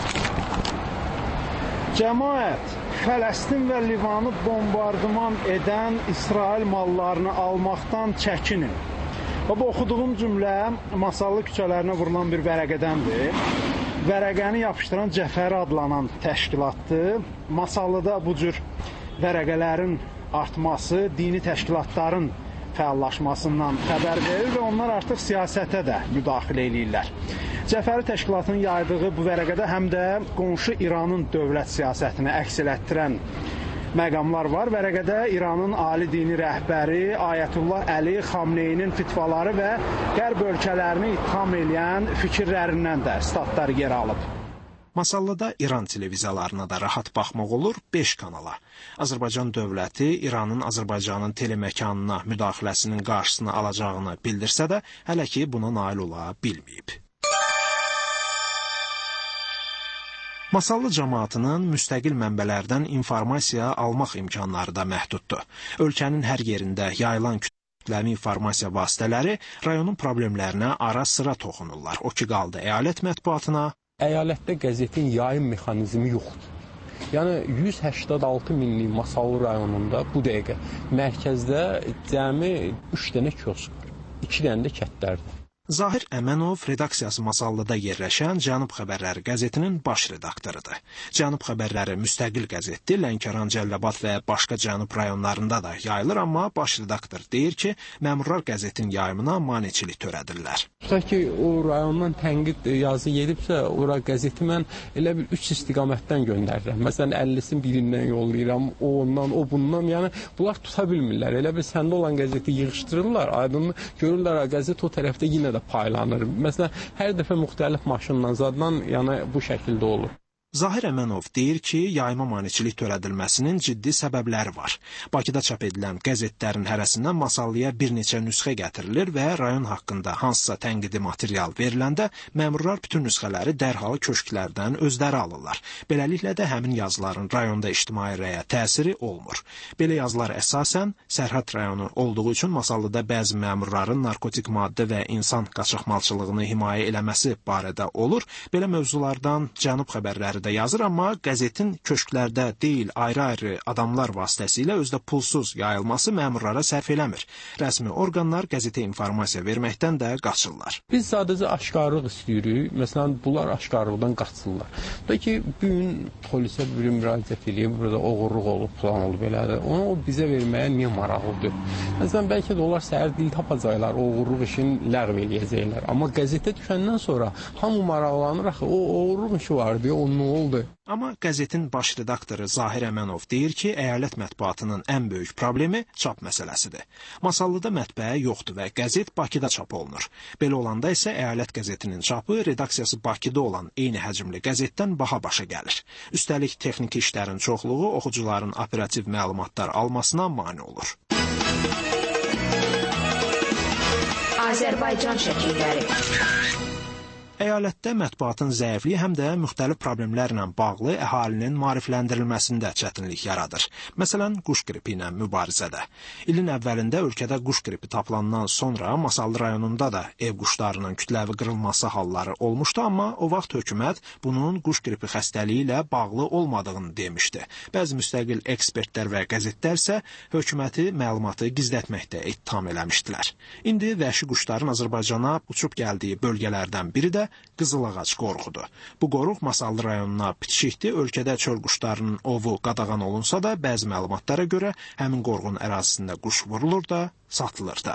Cəmaət, Fələstin və Livanı bombardıman edən İsrail mallarını almaqdan çəkinin. Bu oxuduğum cümlə Masallı küçələrinə vurulan bir vərəqədəndir. Vərəqəni yapışdıran Cəfəri adlanan təşkilatdır. Masallıda bu cür vərəqələrin artması dini təşkilatların fəallaşmasından xəbər verir və onlar artıq siyasətə də müdaxilə eləyirlər. Cəfəri təşkilatının yaydığı bu vərəqədə həm də qonşu İranın dövlət siyasətini əks elətdirən məqamlar var. Vərəqədə İranın ali dini rəhbəri Ayətullah Əli Xamneyinin fitvaları və qərb ölkələrini ittiham eləyən fikirlərindən də statlar yer alıb. Masallıda İran televiziyalarına da rahat baxmaq olur 5 kanala. Azərbaycan dövləti İranın Azərbaycanın teleməkanına müdaxiləsinin qarşısını alacağını bildirsə də, hələ ki buna nail ola bilməyib. Masallı cəmaatının müstəqil mənbələrdən informasiya almaq imkanları da məhduddur. Ölkənin hər yerində yayılan kütləvi informasiya vasitələri rayonun problemlərinə ara-sıra toxunurlar. O ki qaldı əyalət mətbuatına. Əyalətdə qəzetin yayım mexanizmi yoxdur. Yəni 186 minlik Masallı rayonunda bu dəqiqə mərkəzdə cəmi 3 dənə kiosk var, 2 dənə də kətlərdir. Zahir Əmənov redaksiyası Masallıda yerləşən Cənub Xəbərləri qəzetinin baş redaktorudur. Cənub Xəbərləri müstəqil qəzetdir, Lənkəran, Cəlilabad və başqa cənub rayonlarında da yayılır, amma baş redaktor deyir ki, məmurlar qəzetin yayımına maneçilik törədirlər. Tutaq ki, o rayondan tənqid yazı gedibsə, ora qəzeti mən elə bir 3 istiqamətdən göndərirəm. Məsələn, 50-sin birindən yollayıram, o ondan, o bundan, yəni bunlar tuta bilmirlər. Elə bir səndə olan qəzeti yığışdırırlar, aydın görürlər, qəzet o tərəfdə yenə də paylanır. Məsələn, hər dəfə müxtəlif maşınla zaddan, yəni bu şəkildə olur. Zahir Əmənov deyir ki, yayıma maneçilik törədilməsinin ciddi səbəbləri var. Bakıda çap edilən qəzetlərin hərəsindən Masallıya bir neçə nüsxə gətirilir və rayon haqqında hansısa tənqidi material veriləndə məmurlar bütün nüsxələri dərhal köşklərdən özləri alırlar. Beləliklə də həmin yazıların rayonda ictimai rəyə təsiri olmur. Belə yazılar əsasən sərhəd rayonu olduğu üçün Masallıda bəzi məmurların narkotik maddə və insan qaçaqmalçılığını himayə eləməsi barədə olur. Belə mövzulardan Cənub Xəbərləri də yazır, amma qəzetin köşklərdə deyil, ayrı-ayrı adamlar vasitəsilə özdə pulsuz yayılması məmurlara sərf eləmir. Rəsmi orqanlar qəzetə informasiya verməkdən də qaçırlar. Biz sadəcə aşkarlıq istəyirik. Məsələn, bunlar aşkarlıqdan qaçırlar. Da ki, bir gün polisə bir müraciət edib, burada oğurluq olub, plan olub belədir. Onu o bizə verməyə niyə maraqlıdır? Məsələn, bəlkə də onlar səhər dil tapacaqlar, oğurluq işini ləğv eləyəcəklər. Amma qəzetə düşəndən sonra hamı maraqlanır, axı, o oğurluq işi var deyə, onun oldu. Amma qəzetin baş redaktoru Zahir Əmənov deyir ki, əyalət mətbuatının ən böyük problemi çap məsələsidir. Masallıda mətbəə yoxdur və qəzet Bakıda çap olunur. Belə olanda isə əyalət qəzetinin çapı redaksiyası Bakıda olan eyni həcmli qəzetdən baha başa gəlir. Üstəlik texniki işlərin çoxluğu oxucuların operativ məlumatlar almasına mane olur. Azərbaycan şəkilləri. Əyalətdə mətbuatın zəifliyi həm də müxtəlif problemlərlə bağlı əhalinin maarifləndirilməsində çətinlik yaradır. Məsələn, quş qripi ilə mübarizədə. İlin əvvəlində ölkədə quş qripi tapılandan sonra Masallı rayonunda da ev quşlarının kütləvi qırılması halları olmuşdu, amma o vaxt hökumət bunun quş qripi xəstəliyi ilə bağlı olmadığını demişdi. Bəzi müstəqil ekspertlər və qəzetlər isə hökuməti məlumatı gizlətməkdə ittiham eləmişdilər. İndi vəhşi quşların Azərbaycana uçub gəldiyi bölgələrdən biri də Qızılağac qoruğudur. Bu qoruq Masallı rayonuna bitişikdir. Ölkədə çöl quşlarının ovu qadağan olunsa da, bəzi məlumatlara görə həmin qoruğun ərazisində quş vurulur da, satılır da.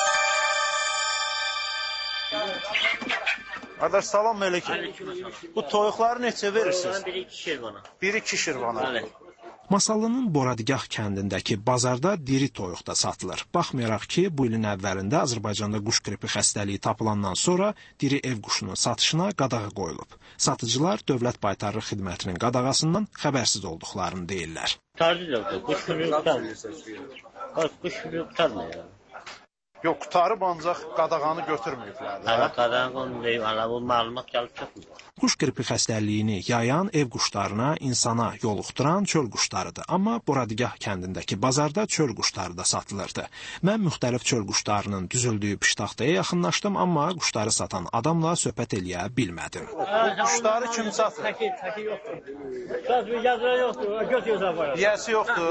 Qardaş, salam aleyküm. Bu toyuqları neçə verirsiniz? Biri 2 şirvana. Biri 2 şirvana. Evet. Masallının Boradigah kəndindəki bazarda diri toyuq da satılır. Baxmayaraq ki, bu ilin əvvəlində Azərbaycanda quş qripi xəstəliyi tapılandan sonra diri ev quşunun satışına qadağa qoyulub. Satıcılar Dövlət Baytarlıq Xidmətinin qadağasından xəbərsiz olduqlarını deyirlər. Taciz oldu. Kuş günü tutarmıyor. Kuş günü tutarmıyor. Yox, qutarıb ancaq qadağanı götürməyiblər. Hələ qadağan olmayıb, hələ bu məlumat gəlib çıxmır. Quş qripi xəstəliyini yayan ev quşlarına, insana yoluxduran çöl quşlarıdır. Amma Boradigah kəndindəki bazarda çöl quşları da satılırdı. Mən müxtəlif çöl quşlarının düzüldüyü piştaxtaya yaxınlaşdım, amma quşları satan adamla söhbət eləyə bilmədim. Quşları kim satır? Təki yoxdur. Söz bir yazıları yoxdur, göz yoza var. Yiyəsi yoxdur.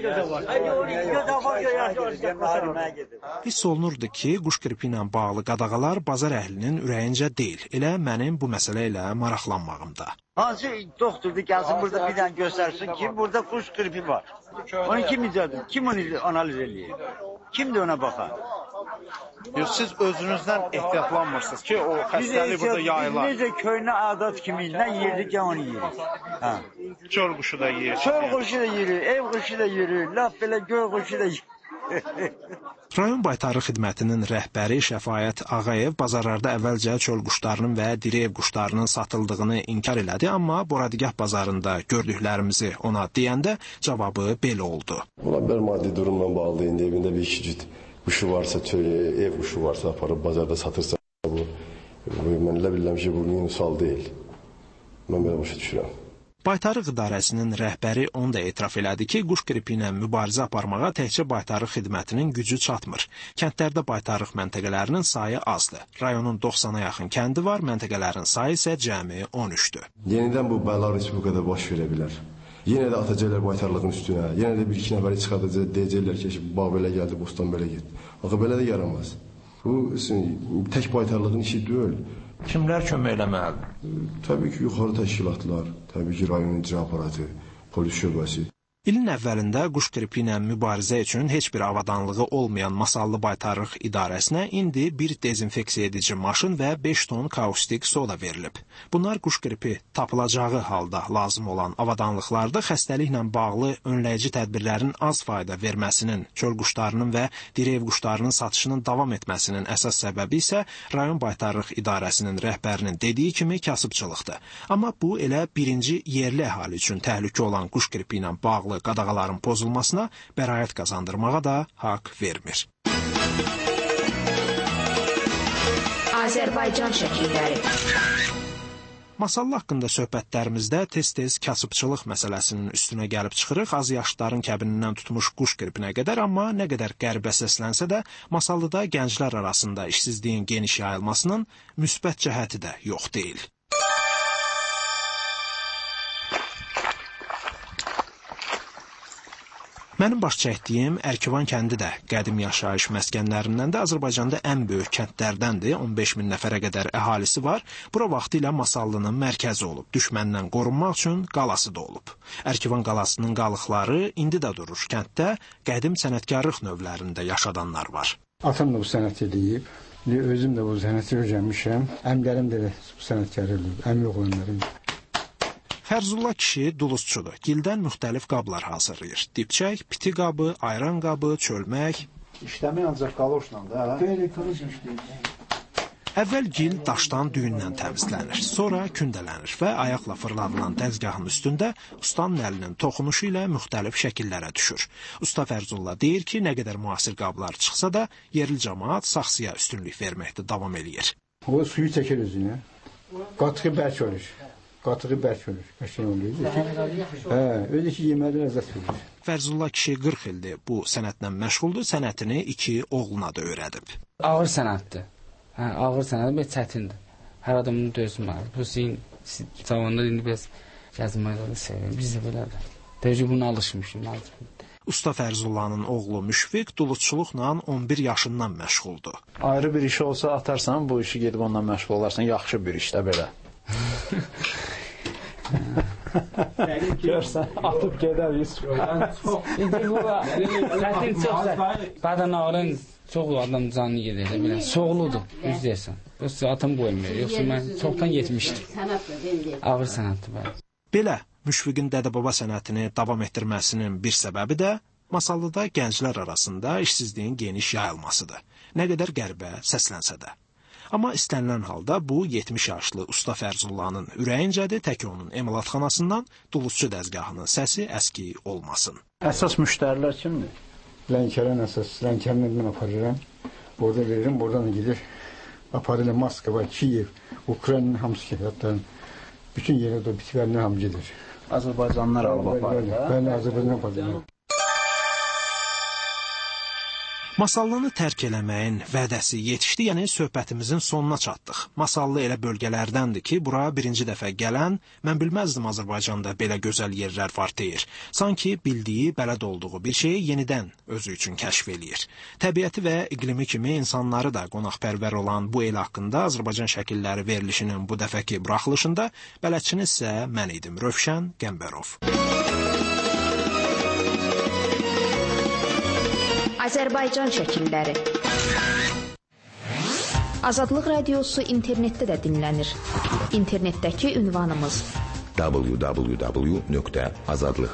Hiss olunurdu ki, quş qripi ilə bağlı qadağalar bazar əhlinin ürəyincə deyil. Elə mənim bu məsələ ilə maraqlanmağımda. Hansı doktordur gəlsin burada bir dənə göstərsin ki, burada quş qripi var. Onu kim icadır? Kim onu analiz eləyir? Kim də ona baxar? Siz özünüzdən ehtiyatlanmırsınız ki, o xəstəlik burada yayılar. Biz necə köynə adat kimi nə yerdik ya onu yeyirik. Çöl quşu da yeyir. Çöl quşu da yeyir, ev quşu da yeyir, laf belə göy quşu da yeyir. Rayon Baytarı Xidmətinin rəhbəri Şəfayət Ağayev bazarlarda əvvəlcə çöl quşlarının və diri ev quşlarının satıldığını inkar elədi, amma Boradigah bazarında gördüklərimizi ona deyəndə cavabı belə oldu. Ola bilər maddi durumla bağlı, indi evində bir iki cüt quşu varsa, ev quşu varsa aparıb bazarda satırsa, mən elə bilirəm ki, bu minusal deyil. Mən belə başa düşürəm. Baytarıq İdarəsinin rəhbəri onu da etiraf elədi ki, quş qripi ilə mübarizə aparmağa təkcə Baytarıq Xidmətinin gücü çatmır. Kəndlərdə baytarıq məntəqələrinin sayı azdır. Rayonun 90-a yaxın kəndi var, məntəqələrin sayı isə cəmi 13-dür. Yenidən bu bəlalar respublikada baş verə bilər. Yenə də atacaqlar baytarlığın üstünə, yenə də bir-iki nəfəri çıxardacaq, deyəcəklər ki, bağ belə gəldi, bostan belə getdi. Axı belə də yaramaz. Bu tək baytarlığın işi deyil. Kimlər kömək eləməlidir? Təbii ki, yuxarı təşkilatlar, təbii ki, rayon icra aparatı, polis şöbəsi. İlin əvvəlində quş qripi ilə mübarizə üçün heç bir avadanlığı olmayan Masallı Baytarıq İdarəsinə indi bir dezinfeksiya edici maşın və 5 ton kaustik soda verilib. Bunlar quş qripi tapılacağı halda lazım olan avadanlıqlarda xəstəliklə bağlı önləyici tədbirlərin az fayda verməsinin, çöl quşlarının və diri ev quşlarının satışının davam etməsinin əsas səbəbi isə Rayon Baytarıq İdarəsinin rəhbərinin dediyi kimi kasıbçılıqdır. Amma bu elə birinci yerli əhali üçün təhlükə olan quş qripi ilə bağlı qadağaların pozulmasına bəraət qazandırmağa da haqq vermir. Azərbaycan şəkilləri. Masallı haqqında söhbətlərimizdə tez-tez kasıbçılıq məsələsinin üstünə gəlib çıxırıq, az yaşlıların kəbinindən tutmuş quş qripinə qədər, amma nə qədər qəribə səslənsə də, Masallıda gənclər arasında işsizliyin geniş yayılmasının müsbət cəhəti də yox deyil. Mənim baş çəkdiyim Ərkivan kəndi də qədim yaşayış məskənlərindən də Azərbaycanda ən böyük kəndlərdəndir. 15 min nəfərə qədər əhalisi var. Bura vaxtilə Masallının mərkəzi olub. Düşməndən qorunmaq üçün qalası da olub. Ərkivan qalasının qalıqları indi də durur. Kənddə qədim sənətkarlıq növlərində yaşadanlar var. Atam da bu sənət edib. Özüm də bu sənəti öyrənmişəm. Əmlərim də bu sənətkar edib. Əmi oğlanlarım. Fərzullah kişi dulusçudur. Gildən müxtəlif qablar hazırlayır. Dipçək, piti qabı, ayran qabı, çölmək. İşləmək ancaq qaloşla da. Belə qaloş işləyir. Əvvəl gil daşdan düyündən təmizlənir, sonra kündələnir və ayaqla fırladılan dəzgahın üstündə ustanın əlinin toxunuşu ilə müxtəlif şəkillərə düşür. Usta Fərzullah deyir ki, nə qədər müasir qablar çıxsa da, yerli cəmaət saxsıya üstünlük verməkdə davam eləyir. O suyu çəkir özünə, qatığı bərk olur. Qatığı bərk olur, qəşəng olur. Öyle ki, yeməli ləzzət verir. Fərzullah kişi 40 ildir bu sənətlə məşğuldur, sənətini 2 oğluna da öyrədib. Ağır sənətdir. Ağır sənət belə çətindir. Hər adamın dözməli. Bu sizin zavanda indi biz gəzməyi də sevirik. Biz də belədir. Deyəcək buna alışmışıq. Usta Fərzullahın oğlu Müşfiq duluzçuluqla 11 yaşından məşğuldur. Ayrı bir iş olsa atarsan, bu işi gedib ondan məşğul olarsan, yaxşı bir işdə belə. Görsən, atıb gedəriz. Badən ağrın çox adam canlı gedir. Soğuludur, düz deyirsən. Yoxsa atam qoymuyor. Yoxsa mən çoxdan yetmişdim. Ağır sənətdir. Belə, Müşfiqin dədə-baba sənətini davam etdirməsinin bir səbəbi də Masallıda gənclər arasında işsizliyin geniş yayılmasıdır. Nə qədər qəribə səslənsə də. Amma istənilən halda bu 70 yaşlı Usta Fərzullahın ürəyincədir, tək onun emalatxanasından duluzçu dəzgahının səsi əski olmasın. Əsas müştərilər kimdir? Lənkərən əsas, Lənkərən mən aparıram. Orada veririm, buradan gidir. Aparıyla Moskva, Kiyev, Ukrayna'nın hamısı ki, hatta bütün yerlerde bitkilerinin hamı gedir. Azərbaycanlılar alıb aparır da? Bəli, Azərbaycan aparır. Masallını tərk eləməyin vədəsi yetişdi, yəni söhbətimizin sonuna çatdıq. Masallı elə bölgələrdəndir ki, bura birinci dəfə gələn, mən bilməzdim Azərbaycanda belə gözəl yerlər var deyir. Sanki bildiyi, bələd olduğu bir şeyi yenidən özü üçün kəşf eləyir. Təbiəti və iqlimi kimi insanları da qonaqpərvər olan bu el haqqında Azərbaycan şəkilləri verilişinin bu dəfəki buraxılışında bələdçiniz isə mən idim, Rövşən Qəmbərov. Azərbaycan şəkilləri. Azadlıq Radiosu internetdə də dinlənir. İnternetdəki ünvanımız www.azadlıq